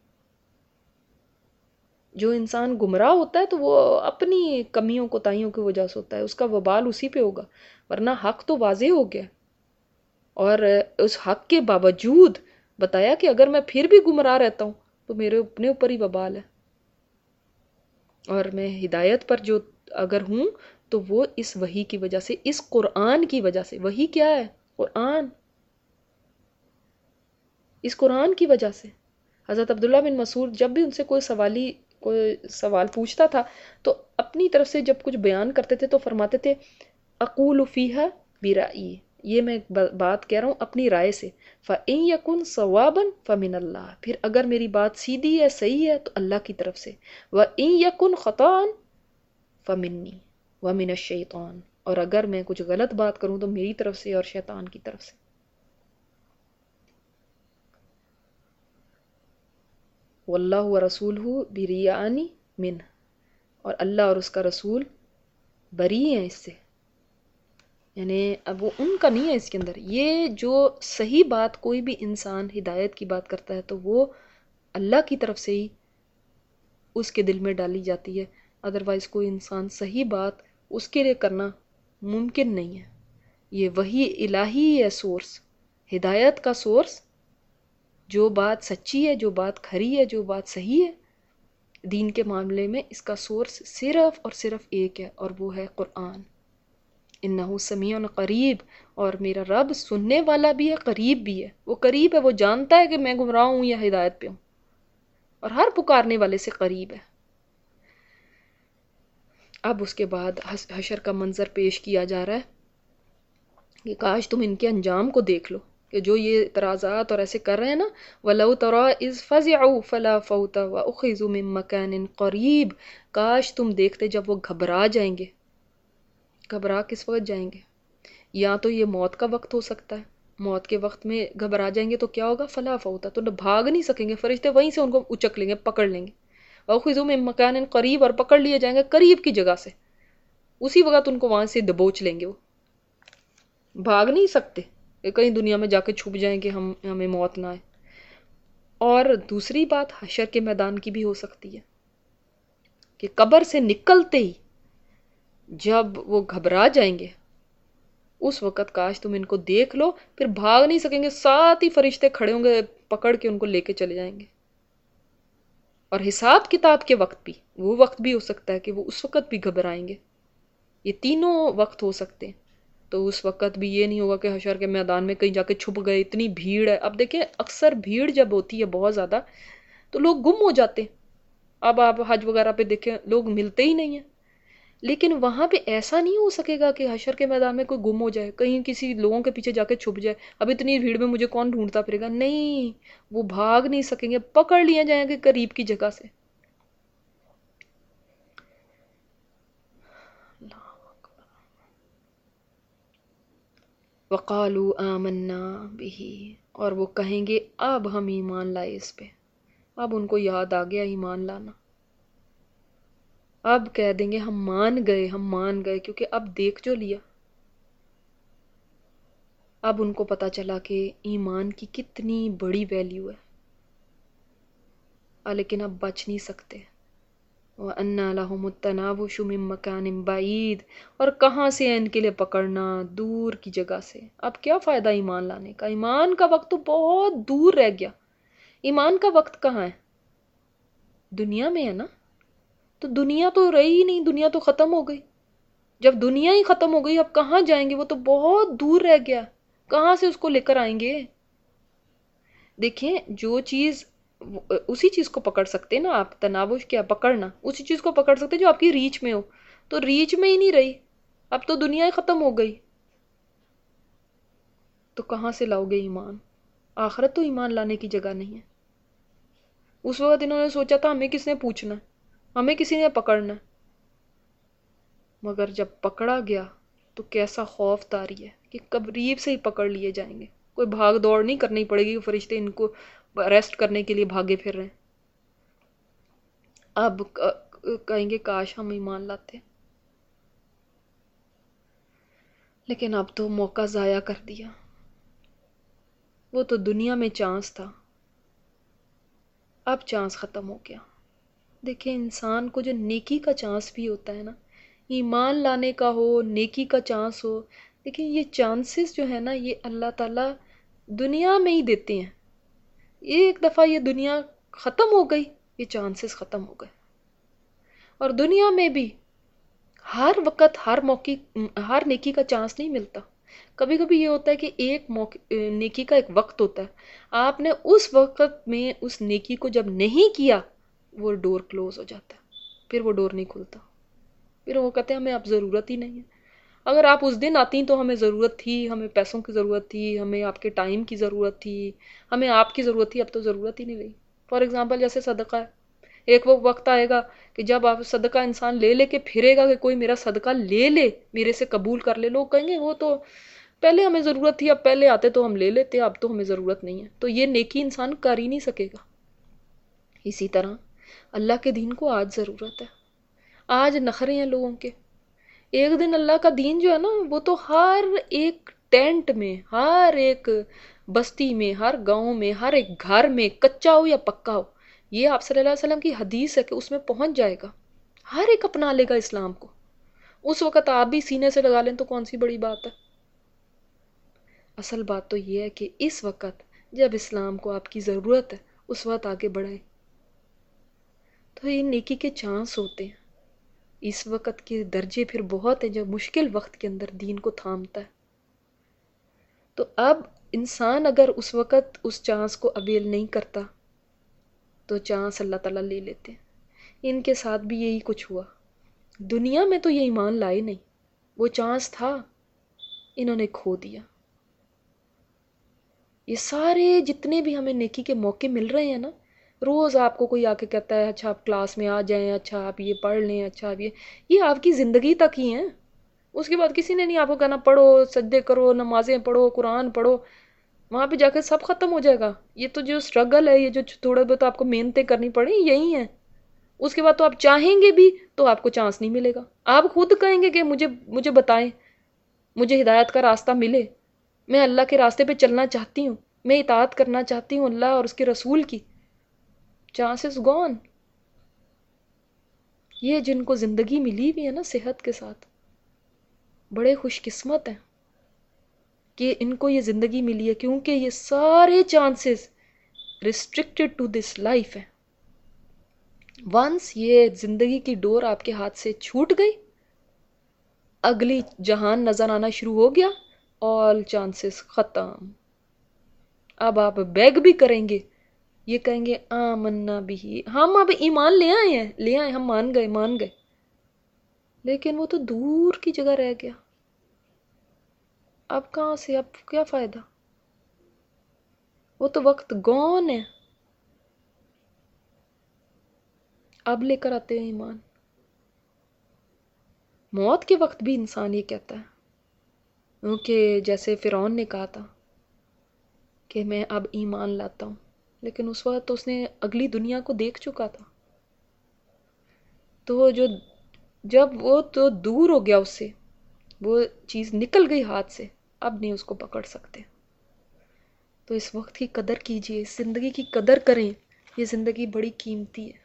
جو انسان گمراہ ہوتا ہے تو وہ اپنی کمیوں کوتاہیوں کی وجہ سے ہوتا ہے، اس کا وبال اسی پہ ہوگا، ورنہ حق تو واضح ہو گیا۔ اور اس حق کے باوجود بتایا کہ اگر میں پھر بھی گمراہ رہتا ہوں تو میرے اپنے اوپر ہی وبال ہے، اور میں ہدایت پر جو اگر ہوں تو وہ اس وحی کی وجہ سے، اس قرآن کی وجہ سے۔ وحی کیا ہے؟ قرآن۔ اس قرآن کی وجہ سے حضرت عبداللہ بن مسعود جب بھی ان سے کوئی سوالی کوئی سوال پوچھتا تھا تو اپنی طرف سے جب کچھ بیان کرتے تھے تو فرماتے تھے اقول فیہا برأیی، یہ میں ایک بات کہہ رہا ہوں اپنی رائے سے، فَإِن يَكُنْ صَوَابًا فَمِنَ اللَّهِ، پھر اگر میری بات سیدھی ہے، صحیح ہے تو اللہ کی طرف سے، وَإِن يَكُنْ خَطَأً فَمِنِّي وَمِنَ الشَّيْطَانِ، اور اگر میں کچھ غلط بات کروں تو میری طرف سے اور شیطان کی طرف سے۔ واللہ ورسولہ بریئان منہ، اور اللہ اور اس کا رسول بری ہیں اس سے، یعنی اب وہ ان کا نہیں ہے اس کے اندر۔ یہ جو صحیح بات کوئی بھی انسان ہدایت کی بات کرتا ہے تو وہ اللہ کی طرف سے ہی اس کے دل میں ڈالی جاتی ہے، ادروائز کوئی انسان صحیح بات اس کے لیے کرنا ممکن نہیں ہے۔ یہ وحی الہی ہے سورس، ہدایت کا سورس، جو بات سچی ہے، جو بات کھری ہے، جو بات صحیح ہے دین کے معاملے میں، اس کا سورس صرف اور صرف ایک ہے، اور وہ ہے قرآن۔ انہ سمیع قریب، اور میرا رب سننے والا بھی ہے، قریب بھی ہے۔ وہ قریب ہے، وہ جانتا ہے کہ میں گمراہ ہوں یا ہدایت پہ ہوں، اور ہر پکارنے والے سے قریب ہے۔ اب اس کے بعد حشر کا منظر پیش کیا جا رہا ہے کہ کاش تم ان کے انجام کو دیکھ لو، کہ جو یہ اعتراضات اور ایسے کر رہے ہیں نا، وَلَوْ تَرَىٰ إِذْ فَزِعُوا فَلَا فَوْتَ وَأُخِذُوا مِن مَّكَانٍ قَرِيبٍ، کاش تم دیکھتے جب وہ گھبرا جائیں گے۔ گھبرا کس وقت جائیں گے؟ یا تو یہ موت کا وقت ہو سکتا ہے، موت کے وقت میں گھبرا جائیں گے تو کیا ہوگا؟ فلا فوتا، تو بھاگ نہیں سکیں گے، فرشتے وہیں سے ان کو اچک لیں گے، پکڑ لیں گے۔ وَأُخِذُوا مِن مَّكَانٍ قَرِيبٍ، اور پکڑ لیے جائیں گے قریب کی جگہ سے، اسی وقت ان کو وہاں سے دبوچ لیں گے۔ وہ بھاگ نہیں سکتے کہ کہیں دنیا میں جا کے چھپ جائیں کہ ہم ہمیں موت نہ آئے۔ اور دوسری بات حشر کے میدان کی بھی ہو سکتی ہے کہ قبر سے نکلتے ہی جب وہ گھبرا جائیں گے، اس وقت کاش تم ان کو دیکھ لو، پھر بھاگ نہیں سکیں گے، ساتھ ہی فرشتے کھڑے ہوں گے، پکڑ کے ان کو لے کے چلے جائیں گے۔ اور حساب کتاب کے وقت بھی، وہ وقت بھی ہو سکتا ہے کہ وہ اس وقت بھی گھبرائیں گے۔ یہ تینوں وقت ہو سکتے ہیں۔ تو اس وقت بھی یہ نہیں ہوگا کہ حشر کے میدان میں کہیں جا کے چھپ گئے، اتنی بھیڑ ہے۔ اب دیکھیں اکثر بھیڑ جب ہوتی ہے بہت زیادہ تو لوگ گم ہو جاتے ہیں۔ اب آپ حج وغیرہ پہ دیکھیں لوگ ملتے ہی نہیں ہیں، لیکن وہاں پہ ایسا نہیں ہو سکے گا کہ حشر کے میدان میں کوئی گم ہو جائے، کہیں کسی لوگوں کے پیچھے جا کے چھپ جائے، اب اتنی بھیڑ میں مجھے کون ڈھونڈتا پھرے گا، نہیں، وہ بھاگ نہیں سکیں گے، پکڑ لیے جائیں گے قریب کی جگہ سے۔ وَقَالُوا آمَنَّا بِهِ، اور وہ کہیں گے اب ہم ایمان لائے اس پہ، اب ان کو یاد آ گیا ایمان لانا، اب کہہ دیں گے ہم مان گئے، ہم مان گئے، کیونکہ اب دیکھ جو لیا، اب ان کو پتہ چلا کہ ایمان کی کتنی بڑی ویلیو ہے، لیکن اب بچ نہیں سکتے۔ وَأَنَّا لَهُمُ التَّنَاوُشُ مِن مَّكَانٍ بَعِيدٍ، اور کہاں سے ان کے لیے پکڑنا، دور کی جگہ سے۔ اب کیا فائدہ ایمان لانے کا؟ ایمان کا وقت تو بہت دور رہ گیا۔ ایمان کا وقت کہاں ہے؟ دنیا میں ہے نا، تو دنیا تو رہی ہی نہیں، دنیا تو ختم ہو گئی۔ جب دنیا ہی ختم ہو گئی اب کہاں جائیں گے؟ وہ تو بہت دور رہ گیا، کہاں سے اس کو لے کر آئیں گے؟ دیکھیں جو چیز، اسی چیز کو پکڑ سکتے نا آپ، تناوش کیا پکڑنا، اسی چیز کو پکڑ سکتے جو آپ کی ریچ میں ہو، تو ریچ میں ہی نہیں رہی، اب تو دنیا ہی ختم ہو گئی، تو کہاں سے لاؤ گے ایمان؟ آخرت تو ایمان لانے کی جگہ نہیں ہے۔ اس وقت انہوں نے سوچا تھا ہمیں کس نے پوچھنا ہے، ہمیں کسی نے پکڑنا ہے، مگر جب پکڑا گیا تو کیسا خوف طاری ہے کہ قریب سے ہی پکڑ لیے جائیں گے، کوئی بھاگ دوڑ نہیں کرنی پڑے گی کہ فرشتے ان کو اریسٹ کرنے کے لیے بھاگے پھر رہے ہیں۔ اب کہیں گے کاش ہم ایمان لاتے، لیکن اب تو موقع ضائع کر دیا۔ وہ تو دنیا میں چانس تھا، اب چانس ختم ہو گیا۔ دیکھیں انسان کو جو نیکی کا چانس بھی ہوتا ہے نا، ایمان لانے کا ہو، نیکی کا چانس ہو، لیکن یہ چانسز جو ہے نا یہ اللہ تعالیٰ دنیا میں ہی دیتے ہیں۔ ایک دفعہ یہ دنیا ختم ہو گئی، یہ چانسز ختم ہو گئے۔ اور دنیا میں بھی ہر وقت ہر موقع ہر نیکی کا چانس نہیں ملتا۔ کبھی کبھی یہ ہوتا ہے کہ ایک موقع نیکی کا ایک وقت ہوتا ہے، آپ نے اس وقت میں اس نیکی کو جب نہیں کیا وہ ڈور کلوز ہو جاتا ہے، پھر وہ ڈور نہیں کھلتا، پھر وہ کہتے ہیں ہمیں اب ضرورت ہی نہیں ہے۔ اگر آپ اس دن آتی تو ہمیں ضرورت تھی، ہمیں پیسوں کی ضرورت تھی، ہمیں آپ کے ٹائم کی ضرورت تھی، ہمیں آپ کی ضرورت تھی، اب تو ضرورت ہی نہیں رہی۔ فار ایگزامپل جیسے صدقہ ہے، ایک وہ وقت آئے گا کہ جب آپ صدقہ انسان لے لے کے پھرے گا کہ کوئی میرا صدقہ لے لے، میرے سے قبول کر لے، لوگ کہیں گے وہ تو پہلے ہمیں ضرورت تھی، اب پہلے آتے تو ہم لے لیتے، اب تو ہمیں ضرورت نہیں ہے۔ تو یہ نیکی انسان کر ہی نہیں سکے گا۔ اسی طرح اللہ کے دین کو آج ضرورت ہے، آج نخرے ہیں لوگوں کے۔ ایک دن اللہ کا دین جو ہے نا وہ تو ہر ایک ٹینٹ میں، ہر ایک بستی میں، ہر گاؤں میں، ہر ایک گھر میں، کچا ہو یا پکا ہو، یہ آپ صلی اللہ علیہ وسلم کی حدیث ہے کہ اس میں پہنچ جائے گا، ہر ایک اپنا لے گا اسلام کو۔ اس وقت آپ بھی سینے سے لگا لیں تو کون سی بڑی بات ہے۔ اصل بات تو یہ ہے کہ اس وقت جب اسلام کو آپ کی ضرورت ہے اس وقت آگے بڑھائیں۔ تو یہ نیکی کے چانس ہوتے ہیں، اس وقت کے درجے پھر بہت ہیں جب مشکل وقت کے اندر دین کو تھامتا ہے۔ تو اب انسان اگر اس وقت اس چانس کو اویل نہیں کرتا تو چانس اللہ تعالیٰ لے لیتے ہیں۔ ان کے ساتھ بھی یہی کچھ ہوا، دنیا میں تو یہ ایمان لائے نہیں، وہ چانس تھا، انہوں نے کھو دیا۔ یہ سارے جتنے بھی ہمیں نیکی کے موقع مل رہے ہیں نا، روز آپ کو کوئی آ کے کہتا ہے اچھا آپ کلاس میں آ جائیں، اچھا آپ یہ پڑھ لیں، اچھا آپ یہ یہ آپ کی زندگی تک ہی ہیں۔ اس کے بعد کسی نے نہیں آپ کو کہنا پڑھو، سجدے کرو، نمازیں پڑھو، قرآن پڑھو، وہاں پہ جا کے سب ختم ہو جائے گا۔ یہ تو جو اسٹرگل ہے، یہ جو تھوڑا بہت آپ کو محنتیں کرنی پڑیں یہی ہیں۔ اس کے بعد تو آپ چاہیں گے بھی تو آپ کو چانس نہیں ملے گا، آپ خود کہیں گے کہ مجھے مجھے بتائیں، مجھے ہدایت کا راستہ ملے، میں اللہ کے راستے پہ چلنا چاہتی ہوں، میں اطاعت کرنا چاہتی ہوں اللہ اور اس کے رسول کی۔ Chances gone. یہ جن کو زندگی ملی ہوئی ہے نا صحت کے ساتھ، بڑے خوش قسمت ہیں کہ ان کو یہ زندگی ملی ہے، کیونکہ یہ سارے chances restricted to this life ہے۔ ونس یہ زندگی کی ڈور آپ کے ہاتھ سے چھوٹ گئی، اگلی جہان نظر آنا شروع ہو گیا، آل چانسز ختم۔ اب آپ بیگ بھی کریں گے، یہ کہیں گے آمنا بھی، ہم اب ایمان لے آئے ہیں، لے آئے، ہم مان گئے مان گئے، لیکن وہ تو دور کی جگہ رہ گیا۔ اب کہاں سے، اب کیا فائدہ، وہ تو وقت گون ہے۔ اب لے کر آتے ہیں ایمان۔ موت کے وقت بھی انسان یہ کہتا ہے، کیونکہ جیسے فرعون نے کہا تھا کہ میں اب ایمان لاتا ہوں، لیکن اس وقت تو اس نے اگلی دنیا کو دیکھ چکا تھا، تو جو جب وہ تو دور ہو گیا اس سے، وہ چیز نکل گئی ہاتھ سے، اب نہیں اس کو پکڑ سکتے۔ تو اس وقت کی قدر کیجئے، اس زندگی کی قدر کریں، یہ زندگی بڑی قیمتی ہے۔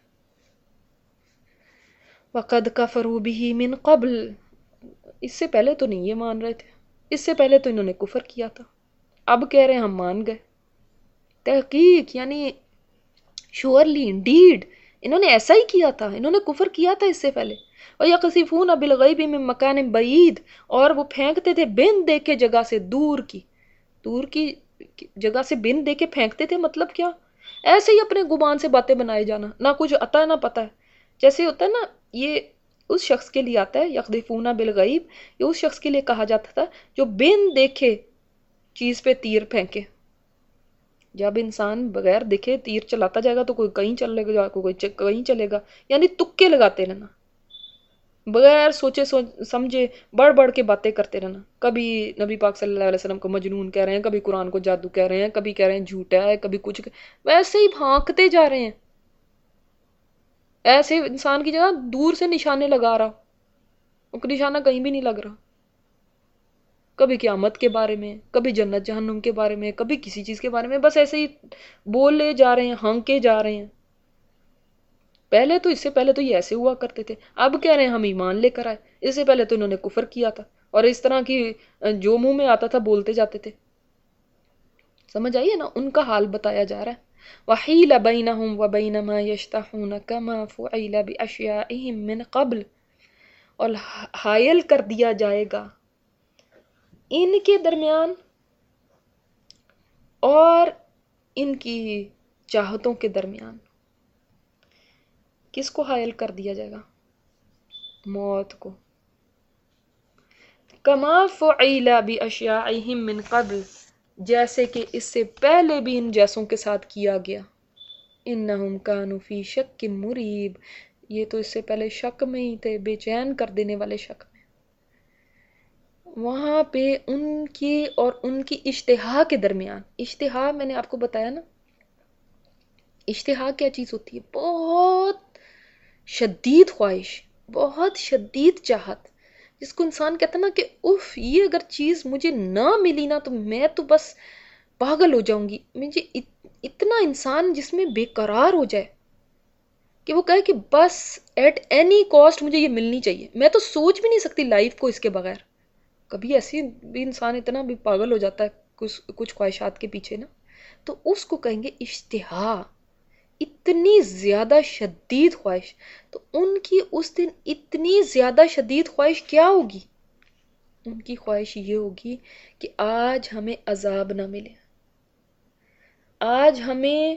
وَقَدْ كَفَرُوا بِهِ مِن قَبْلِ، اس سے پہلے تو نہیں یہ مان رہے تھے، اس سے پہلے تو انہوں نے کفر کیا تھا، اب کہہ رہے ہیں ہم مان گئے۔ تحقیق یعنی شورلی انڈیڈ انہوں نے ایسا ہی کیا تھا، انہوں نے کفر کیا تھا اس سے پہلے۔ وَيَقْذِفُونَ بِالْغَيْبِ مِن مَّكَانٍ بَعِيدٍ، اور وہ پھینکتے تھے بن دیکھے جگہ سے، دور کی دور کی جگہ سے بن دے کے پھینکتے تھے۔ مطلب کیا؟ ایسے ہی اپنے گمان سے باتیں بنائے جانا، نہ کچھ آتا ہے نہ پتہ ہے۔ جیسے ہوتا ہے نا، یہ اس شخص کے لیے آتا ہے یقذفون بالغیب، یہ اس شخص کے لیے کہا جاتا تھا جو بن دیکھے چیز پہ تیر پھینکے۔ جب انسان بغیر دیکھے تیر چلاتا جائے گا تو کوئی کہیں چلے گا، کوئی کہیں چلے گا، یعنی تکے لگاتے رہنا، بغیر سوچے سمجھے بڑھ بڑھ کے باتیں کرتے رہنا۔ کبھی نبی پاک صلی اللہ علیہ وسلم کو مجنون کہہ رہے ہیں، کبھی قرآن کو جادو کہہ رہے ہیں، کبھی کہہ رہے ہیں جھوٹا ہے، کبھی کچھ، ویسے ہی بھانکتے جا رہے ہیں۔ ایسے انسان کی جگہ دور سے نشانے لگا رہا، ان کو نشانہ کہیں بھی نہیں لگ رہا، کبھی قیامت کے بارے میں، کبھی جنت جہنم کے بارے میں، کبھی کسی چیز کے بارے میں، بس ایسے ہی بولے جا رہے ہیں، ہانکے جا رہے ہیں۔ پہلے تو اس سے پہلے تو یہ ایسے ہوا کرتے تھے، اب کہہ رہے ہیں ہم ایمان لے کر آئے، اس سے پہلے تو انہوں نے کفر کیا تھا اور اس طرح کی جو منہ میں آتا تھا بولتے جاتے تھے۔ سمجھ آئیے نا، ان کا حال بتایا جا رہا ہے۔ وَحِيلَ بَيْنَهُمْ وَبَيْنَ مَا يَشْتَهُونَ كَمَا فُعِلَ بِأَشْيَائِهِمْ مِنْ قَبْلِ، اور حائل کر دیا جائے گا ان کے درمیان اور ان کی چاہتوں کے درمیان۔ کس کو حائل کر دیا جائے گا؟ موت کو۔ کما فعل باشیاءہم من قبل، جیسے کہ اس سے پہلے بھی ان جیسوں کے ساتھ کیا گیا۔ انہم کانوا فی شک مریب، یہ تو اس سے پہلے شک میں ہی تھے، بے چین کر دینے والے شک میں۔ وہاں پہ ان کی اور ان کی اشتہا کے درمیان، اشتہا میں نے آپ کو بتایا نا، اشتہا کیا چیز ہوتی ہے؟ بہت شدید خواہش، بہت شدید چاہت، جس کو انسان کہتا نا کہ اف یہ اگر چیز مجھے نہ ملی نا تو میں تو بس پاگل ہو جاؤں گی۔ مجھے اتنا انسان جس میں بے قرار ہو جائے کہ وہ کہے کہ بس ایٹ اینی کاسٹ مجھے یہ ملنی چاہیے، میں تو سوچ بھی نہیں سکتی لائف کو اس کے بغیر۔ کبھی ایسی بھی انسان اتنا بھی پاگل ہو جاتا ہے کچھ کچھ خواہشات کے پیچھے نا، تو اس کو کہیں گے اشتہا، اتنی زیادہ شدید خواہش۔ تو ان کی اس دن اتنی زیادہ شدید خواہش کیا ہوگی؟ ان کی خواہش یہ ہوگی کہ آج ہمیں عذاب نہ ملے، آج ہمیں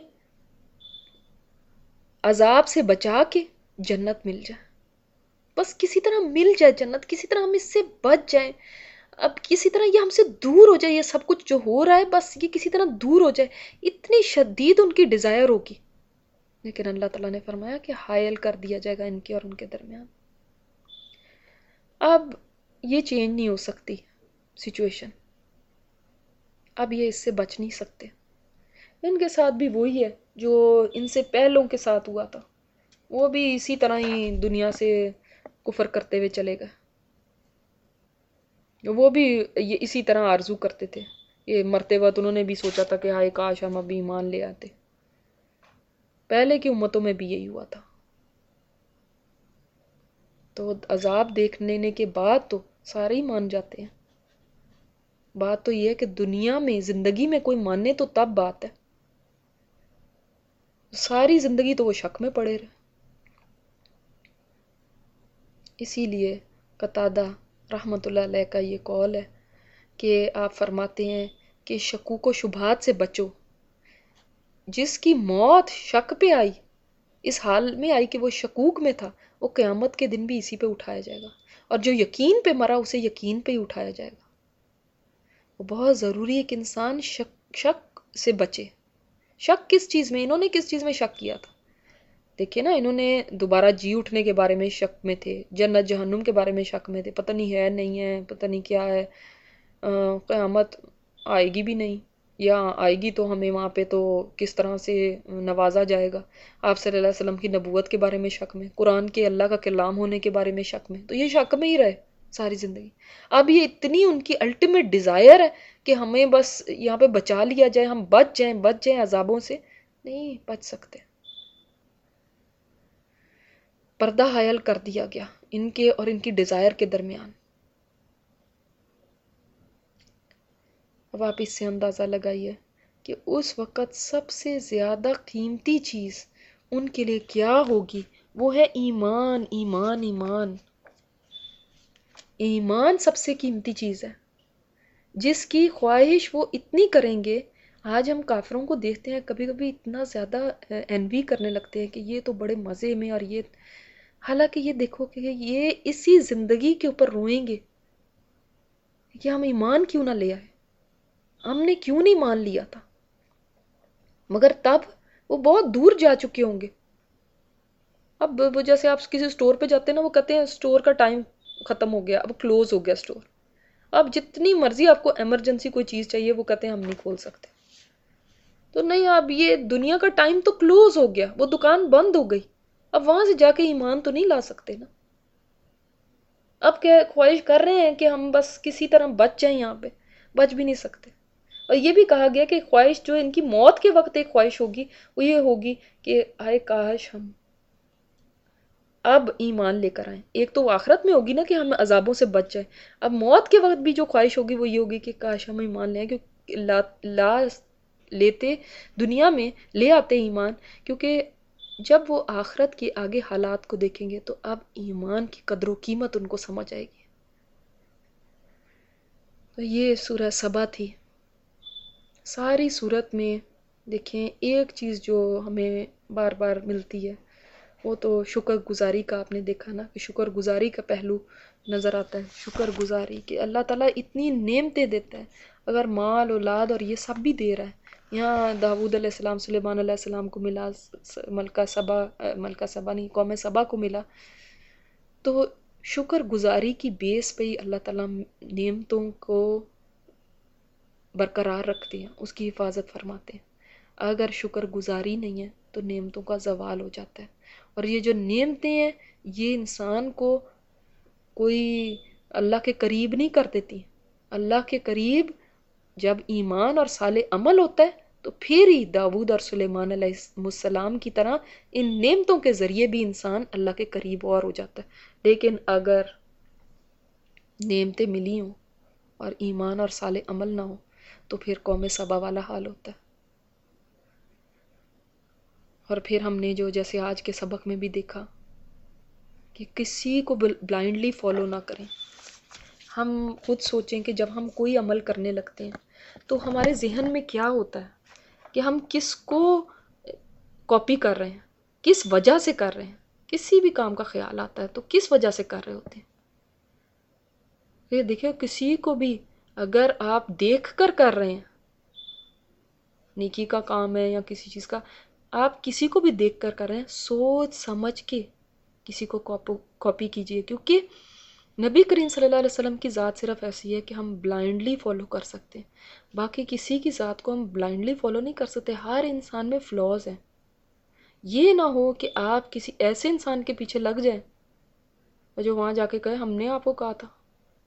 عذاب سے بچا کے جنت مل جائے، بس کسی طرح مل جائے جنت، کسی طرح ہم اس سے بچ جائیں، اب کسی طرح یہ ہم سے دور ہو جائے، یہ سب کچھ جو ہو رہا ہے بس یہ کسی طرح دور ہو جائے۔ اتنی شدید ان کی ڈیزائر ہوگی، لیکن اللہ تعالیٰ نے فرمایا کہ حائل کر دیا جائے گا ان کے اور ان کے درمیان۔ اب یہ چینج نہیں ہو سکتی سچویشن، اب یہ اس سے بچ نہیں سکتے۔ ان کے ساتھ بھی وہی ہے جو ان سے پہلوں کے ساتھ ہوا تھا، وہ بھی اسی طرح ہی دنیا سے کفر کرتے ہوئے چلے گئے، وہ بھی یہ اسی طرح آرزو کرتے تھے۔ یہ مرتے وقت انہوں نے بھی سوچا تھا کہ ہائے کاش ہم ابھی ایمان لے آتے۔ پہلے کی امتوں میں بھی یہی ہوا تھا۔ تو عذاب دیکھ لینے کے بعد تو سارے ہی مان جاتے ہیں۔ بات تو یہ ہے کہ دنیا میں زندگی میں کوئی مانے تو تب بات ہے، ساری زندگی تو وہ شک میں پڑے رہے۔ اسی لیے قتادہ رحمۃ اللہ علیہ کا یہ قول ہے کہ آپ فرماتے ہیں کہ شکوک و شبہات سے بچو۔ جس کی موت شک پہ آئی، اس حال میں آئی کہ وہ شکوک میں تھا، وہ قیامت کے دن بھی اسی پہ اٹھایا جائے گا، اور جو یقین پہ مرا اسے یقین پہ ہی اٹھایا جائے گا۔ وہ بہت ضروری ہے کہ انسان شک شک سے بچے۔ شک کس چیز میں؟ انہوں نے کس چیز میں شک کیا تھا؟ دیکھیں نا، انہوں نے دوبارہ جی اٹھنے کے بارے میں شک میں تھے، جنت جہنم کے بارے میں شک میں تھے، پتہ نہیں ہے نہیں ہے، پتہ نہیں کیا ہے، قیامت آئے گی بھی نہیں، یا آئے گی تو ہمیں وہاں پہ تو کس طرح سے نوازا جائے گا۔ آپ صلی اللہ علیہ وسلم کی نبوت کے بارے میں شک میں، قرآن کے اللہ کا کلام ہونے کے بارے میں شک میں، تو یہ شک میں ہی رہے ساری زندگی۔ اب یہ اتنی ان کی الٹیمیٹ ڈیزائر ہے کہ ہمیں بس یہاں پہ بچا لیا جائے، ہم بچ جائیں بچ جائیں عذابوں سے، نہیں بچ سکتے۔ پردہ حائل کر دیا گیا ان کے اور ان کی ڈیزائر کے درمیان۔ اب آپ اس سے اندازہ لگائیے کہ اس وقت سب سے زیادہ قیمتی چیز ان کے لیے کیا ہوگی؟ وہ ہے ایمان، ایمان، ایمان۔ ایمان سب سے قیمتی چیز ہے، جس کی خواہش وہ اتنی کریں گے۔ آج ہم کافروں کو دیکھتے ہیں کبھی کبھی اتنا زیادہ انوی کرنے لگتے ہیں کہ یہ تو بڑے مزے میں، اور یہ حالانکہ یہ دیکھو کہ یہ اسی زندگی کے اوپر روئیں گے کہ ہم ایمان کیوں نہ لے آئے، ہم نے کیوں نہیں مان لیا تھا، مگر تب وہ بہت دور جا چکے ہوں گے۔ اب جیسے آپ کسی سٹور پہ جاتے ہیں نا، وہ کہتے ہیں سٹور کا ٹائم ختم ہو گیا، اب کلوز ہو گیا سٹور۔ اب جتنی مرضی آپ کو ایمرجنسی کوئی چیز چاہیے، وہ کہتے ہیں ہم نہیں کھول سکتے۔ تو نہیں، اب یہ دنیا کا ٹائم تو کلوز ہو گیا، وہ دکان بند ہو گئی، اب وہاں سے جا کے ایمان تو نہیں لا سکتے نا. اب کیا خواہش کر رہے ہیں کہ ہم بس کسی طرح بچ جائیں، یہاں پہ بچ بھی نہیں سکتے. اور یہ بھی کہا گیا کہ خواہش جو ان کی موت کے وقت ایک خواہش ہوگی وہ یہ ہوگی کہ ہائے کاش ہم اب ایمان لے کر آئیں. ایک تو وہ آخرت میں ہوگی نا کہ ہم عذابوں سے بچ جائیں. اب موت کے وقت بھی جو خواہش ہوگی وہ یہ ہوگی کہ کاش ہم ایمان لیں، کیونکہ لا, لا لیتے دنیا میں لے آتے ایمان، کیونکہ جب وہ آخرت کے آگے حالات کو دیکھیں گے تو اب ایمان کی قدر و قیمت ان کو سمجھ آئے گی. تو یہ سورہ سبا تھی. ساری صورت میں دیکھیں ایک چیز جو ہمیں بار بار ملتی ہے وہ تو شکر گزاری کا. آپ نے دیکھا نا کہ شکر گزاری کا پہلو نظر آتا ہے. شکر گزاری کہ اللہ تعالیٰ اتنی نعمتیں دیتا ہے، اگر مال اولاد اور یہ سب بھی دے رہا ہے. یہاں داود علیہ السلام سلیمان علیہ السلام کو ملا، ملکہ سبا ملکہ سبا نہیں قوم سبا کو ملا. تو شکر گزاری کی بیس پہ ہی اللہ تعالیٰ نعمتوں کو برقرار رکھتے ہیں، اس کی حفاظت فرماتے ہیں. اگر شکر گزاری نہیں ہے تو نعمتوں کا زوال ہو جاتا ہے. اور یہ جو نعمتیں ہیں یہ انسان کو کوئی اللہ کے قریب نہیں کر دیتی. اللہ کے قریب جب ایمان اور صالح عمل ہوتا ہے تو پھر ہی داود اور سلیمان علیہ السلام کی طرح ان نعمتوں کے ذریعے بھی انسان اللہ کے قریب اور ہو جاتا ہے. لیکن اگر نعمتیں ملی ہوں اور ایمان اور صالح عمل نہ ہو تو پھر قوم سبا والا حال ہوتا ہے. اور پھر ہم نے جو جیسے آج کے سبق میں بھی دیکھا کہ کسی کو بلائنڈلی فالو نہ کریں. ہم خود سوچیں کہ جب ہم کوئی عمل کرنے لگتے ہیں تو ہمارے ذہن میں کیا ہوتا ہے کہ ہم کس کو کاپی کر رہے ہیں، کس وجہ سے کر رہے ہیں. کسی بھی کام کا خیال آتا ہے تو کس وجہ سے کر رہے ہوتے ہیں. یہ دیکھیں کسی کو بھی اگر آپ دیکھ کر کر رہے ہیں، نیکی کا کام ہے یا کسی چیز کا، آپ کسی کو بھی دیکھ کر کر رہے ہیں، سوچ سمجھ کے کسی کو کاپی کیجئے. کیونکہ نبی کریم صلی اللہ علیہ وسلم کی ذات صرف ایسی ہے کہ ہم بلائنڈلی فالو کر سکتے ہیں، باقی کسی کی ذات کو ہم بلائنڈلی فالو نہیں کر سکتے. ہر انسان میں فلاز ہیں. یہ نہ ہو کہ آپ کسی ایسے انسان کے پیچھے لگ جائیں اور جو وہاں جا کے کہے ہم نے آپ کو کہا تھا.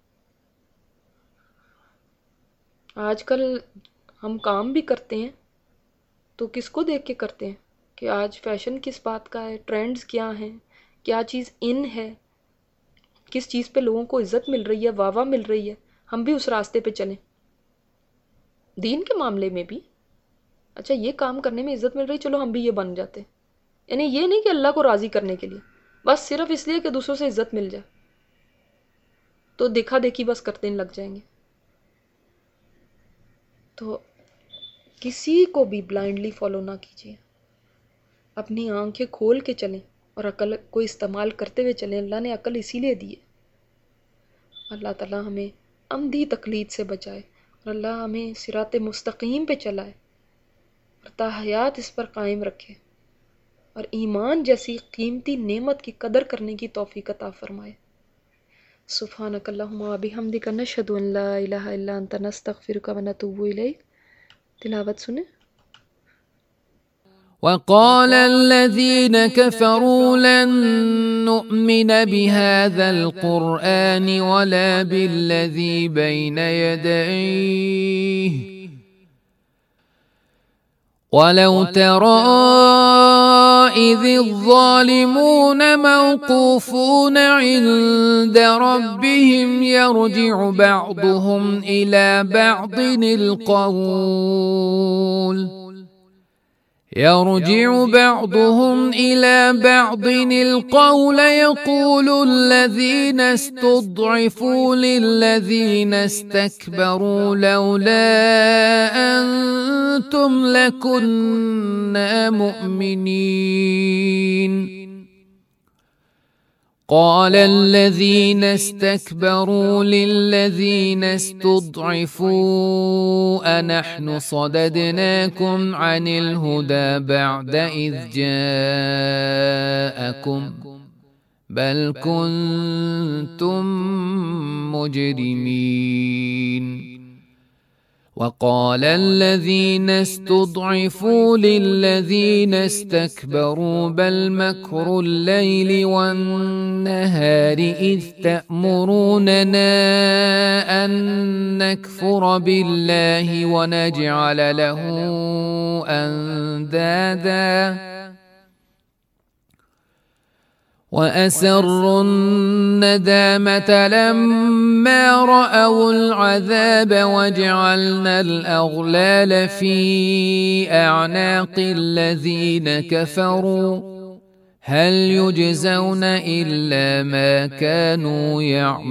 آج کل ہم کام بھی کرتے ہیں تو کس کو دیکھ کے کرتے ہیں کہ آج فیشن کس بات کا ہے، ٹرینڈز کیا ہیں، کیا چیز ان ہے، کس چیز پہ لوگوں کو عزت مل رہی ہے، واہ واہ مل رہی ہے، ہم بھی اس راستے پہ چلیں. دین کے معاملے میں بھی اچھا یہ کام کرنے میں عزت مل رہی، چلو ہم بھی یہ بن جاتے. یعنی یہ نہیں کہ اللہ کو راضی کرنے کے لیے، بس صرف اس لیے کہ دوسروں سے عزت مل جائے تو دیکھا دیکھی بس کرتے لگ جائیں گے. تو کسی کو بھی بلائنڈلی فالو نہ کیجیے. اپنی آنکھیں کھول کے چلیں اور عقل کو استعمال کرتے ہوئے چلیں. اللہ نے عقل اسی لیے دی ہے. اللہ تعالیٰ ہمیں اندھی تقلید سے بچائے اور اللہ ہمیں صراط مستقیم پہ چلائے اور تا حیات اس پر قائم رکھے اور ایمان جیسی قیمتی نعمت کی قدر کرنے کی توفیق عطا فرمائے. سبحانک اللہم و بحمدک نشہد ان لا الہ الا انت نستغفرک و نتوب الیک. تلاوت سنیں. وقال الذين كفروا لن نؤمن بهذا القرآن ولا بالذي بين يديه ولو ترى إذ الظالمون موقوفون عند ربهم يرجع بعضهم إلى بعض القول يرجع بعضهم إلى بعض القول يقول الذين استضعفوا للذين استكبروا لولا أنتم لكنا مؤمنين قال الذين استكبروا للذين استضعفوا أنحن صددناكم عن الهدى بعد إذ جاءكم بل كنتم مجرمين وقال الذين استضعفوا للذين استكبروا بل مكر الليل والنهار إذ تأمروننا أن نكفر بالله ونجعل له أندادا وأسروا الندامة لما رأوا العذاب وجعلنا الأغلال في أعناق الذين كفروا هل يجزون إلا ما كانوا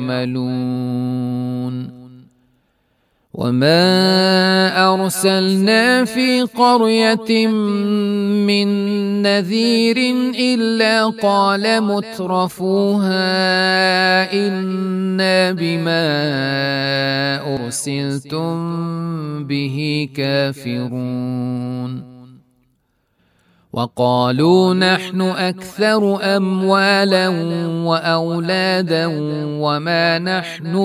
يعملون وما أرسلنا في قرية من نذير إلا قال مترفوها إنا بما أرسلتم به كافرون وقالوا نحن أكثر أموالا وأولادا وما نحن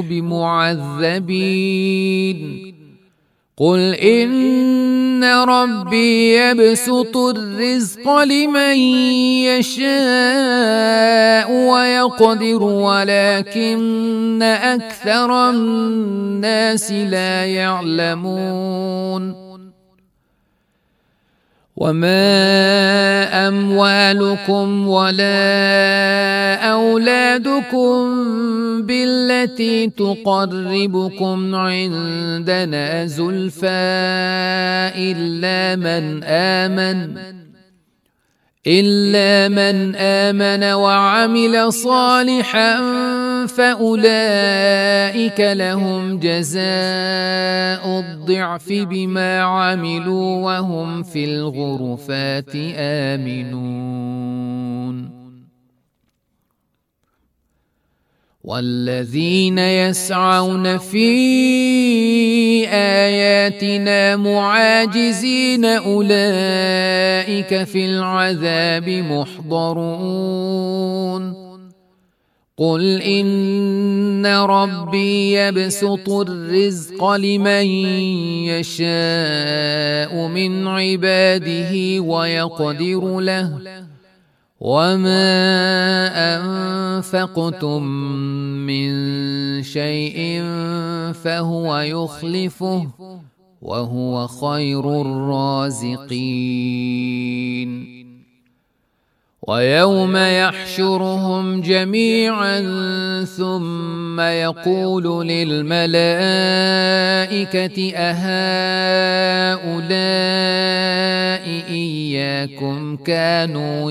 بمعذبين قل إن ربي يبسط الرزق لمن يشاء ويقدر ولكن أكثر الناس لا يعلمون وما أموالكم ولا أولادكم بالتي تقربكم عندنا زلفى إلا من آمن إلا من آمن وعمل صالحا فأولئك لهم جزاء الضعف بما عملوا وهم في الغرفات آمنون والذين يسعون في آياتنا معاجزين أولئك في العذاب محضرون قل إن ربي يبسط الرزق لمن يشاء من عباده ويقدر له وما أنفقتم من شيء فهو يخلفه وهو خير الرازقين ويوم يحشرهم جميعا ثم يقول للملائكة أهؤلاء إياكم كانوا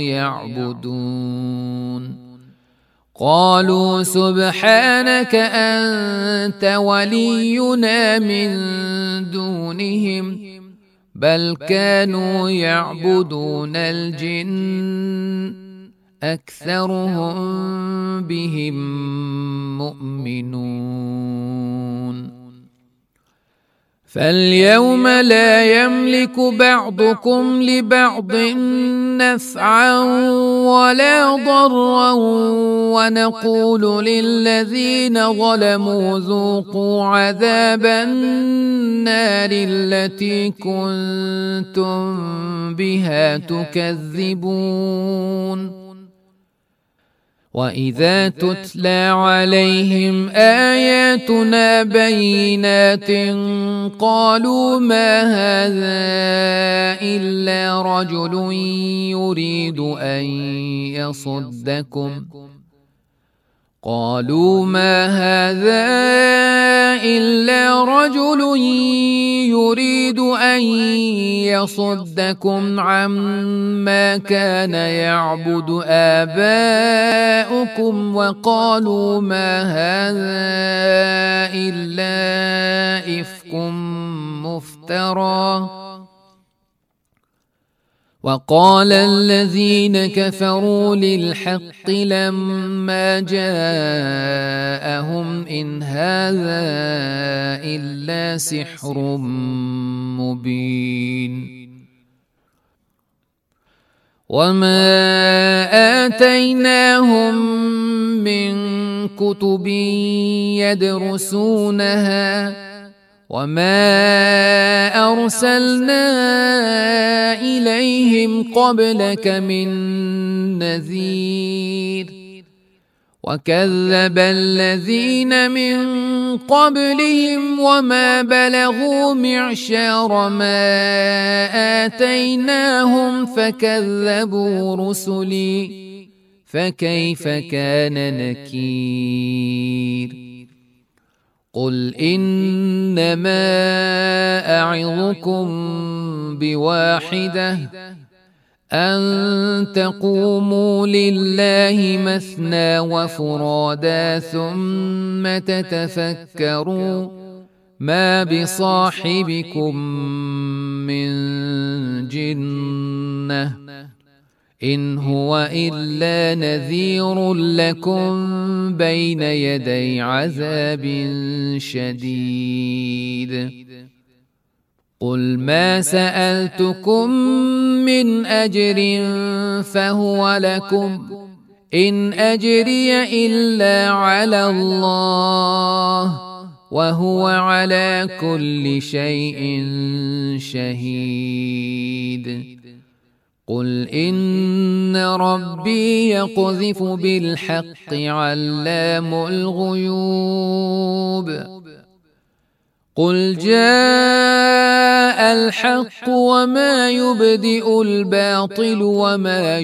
يعبدون قالوا سبحانك أنت ولينا من دونهم بل كانوا يعبدون الجن أكثرهم بهم مؤمنون فاليوم لا يملك بعضكم لبعض نفعا ولا ضرا ونقول للذين ظلموا ذوقوا عذاب النار التي كنتم بها تكذبون وإذا تتلى عليهم آياتنا بينات قالوا ما هذا إلا رجل يريد أن يصدكم قالوا ما هذا إلا رجل يريد أن يصدكم عما كان يعبد آباؤكم وقالوا ما هذا إلا إفك مفترى وقال الذين كفروا للحق لما جاءهم إن هذا إلا سحر مبين وما آتيناهم من كتب يدرسونها وما أرسلنا إليهم قبلك من نذير وكذب الذين من قبلهم وما بلغوا معشار ما آتيناهم فكذبوا رسلي فكيف كان نكير قل إنما أعظكم بواحدة أن تقوموا لله مثنى وفرادا ثم تتفكروا ما بصاحبكم من جنة إن هو إلا نذير لكم بين يدي عذاب شديد قل ما سألتكم من أجر فهو لكم إن أجري إلا على الله وهو على كل شيء شهيد قل إن ربي يقذف بالحق علام الغيوب قل جاء الحق وما يبدئ الباطل وما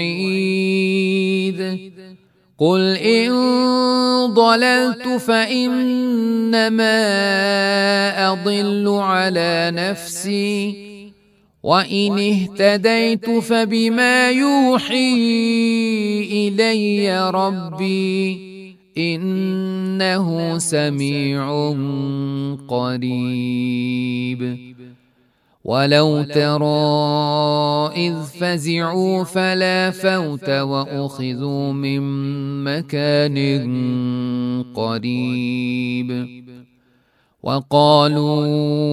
يعيد قل إن ضللت فإنما أضل على نفسي وإن اهتديت فبما يوحي إلي ربي إنه سميع قريب ولو ترى إذ فزعوا فلا فوت وأخذوا من مكان قريب وقالوا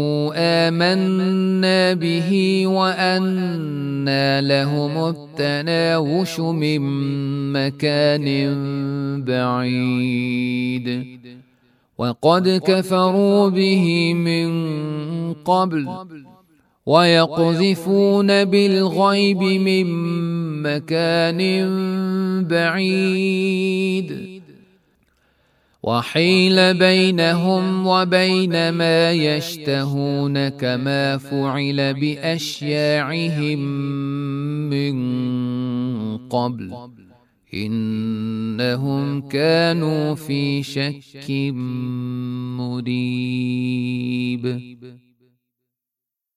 آمنا به وأنى لهم التناوش من مكان بعيد وقد كفروا به من قبل ويقذفون بالغيب من مكان بعيد وحيل بينهم وبين ما يشتهون كما فعل بأشياعهم من قبل إنهم كانوا في شك مريب.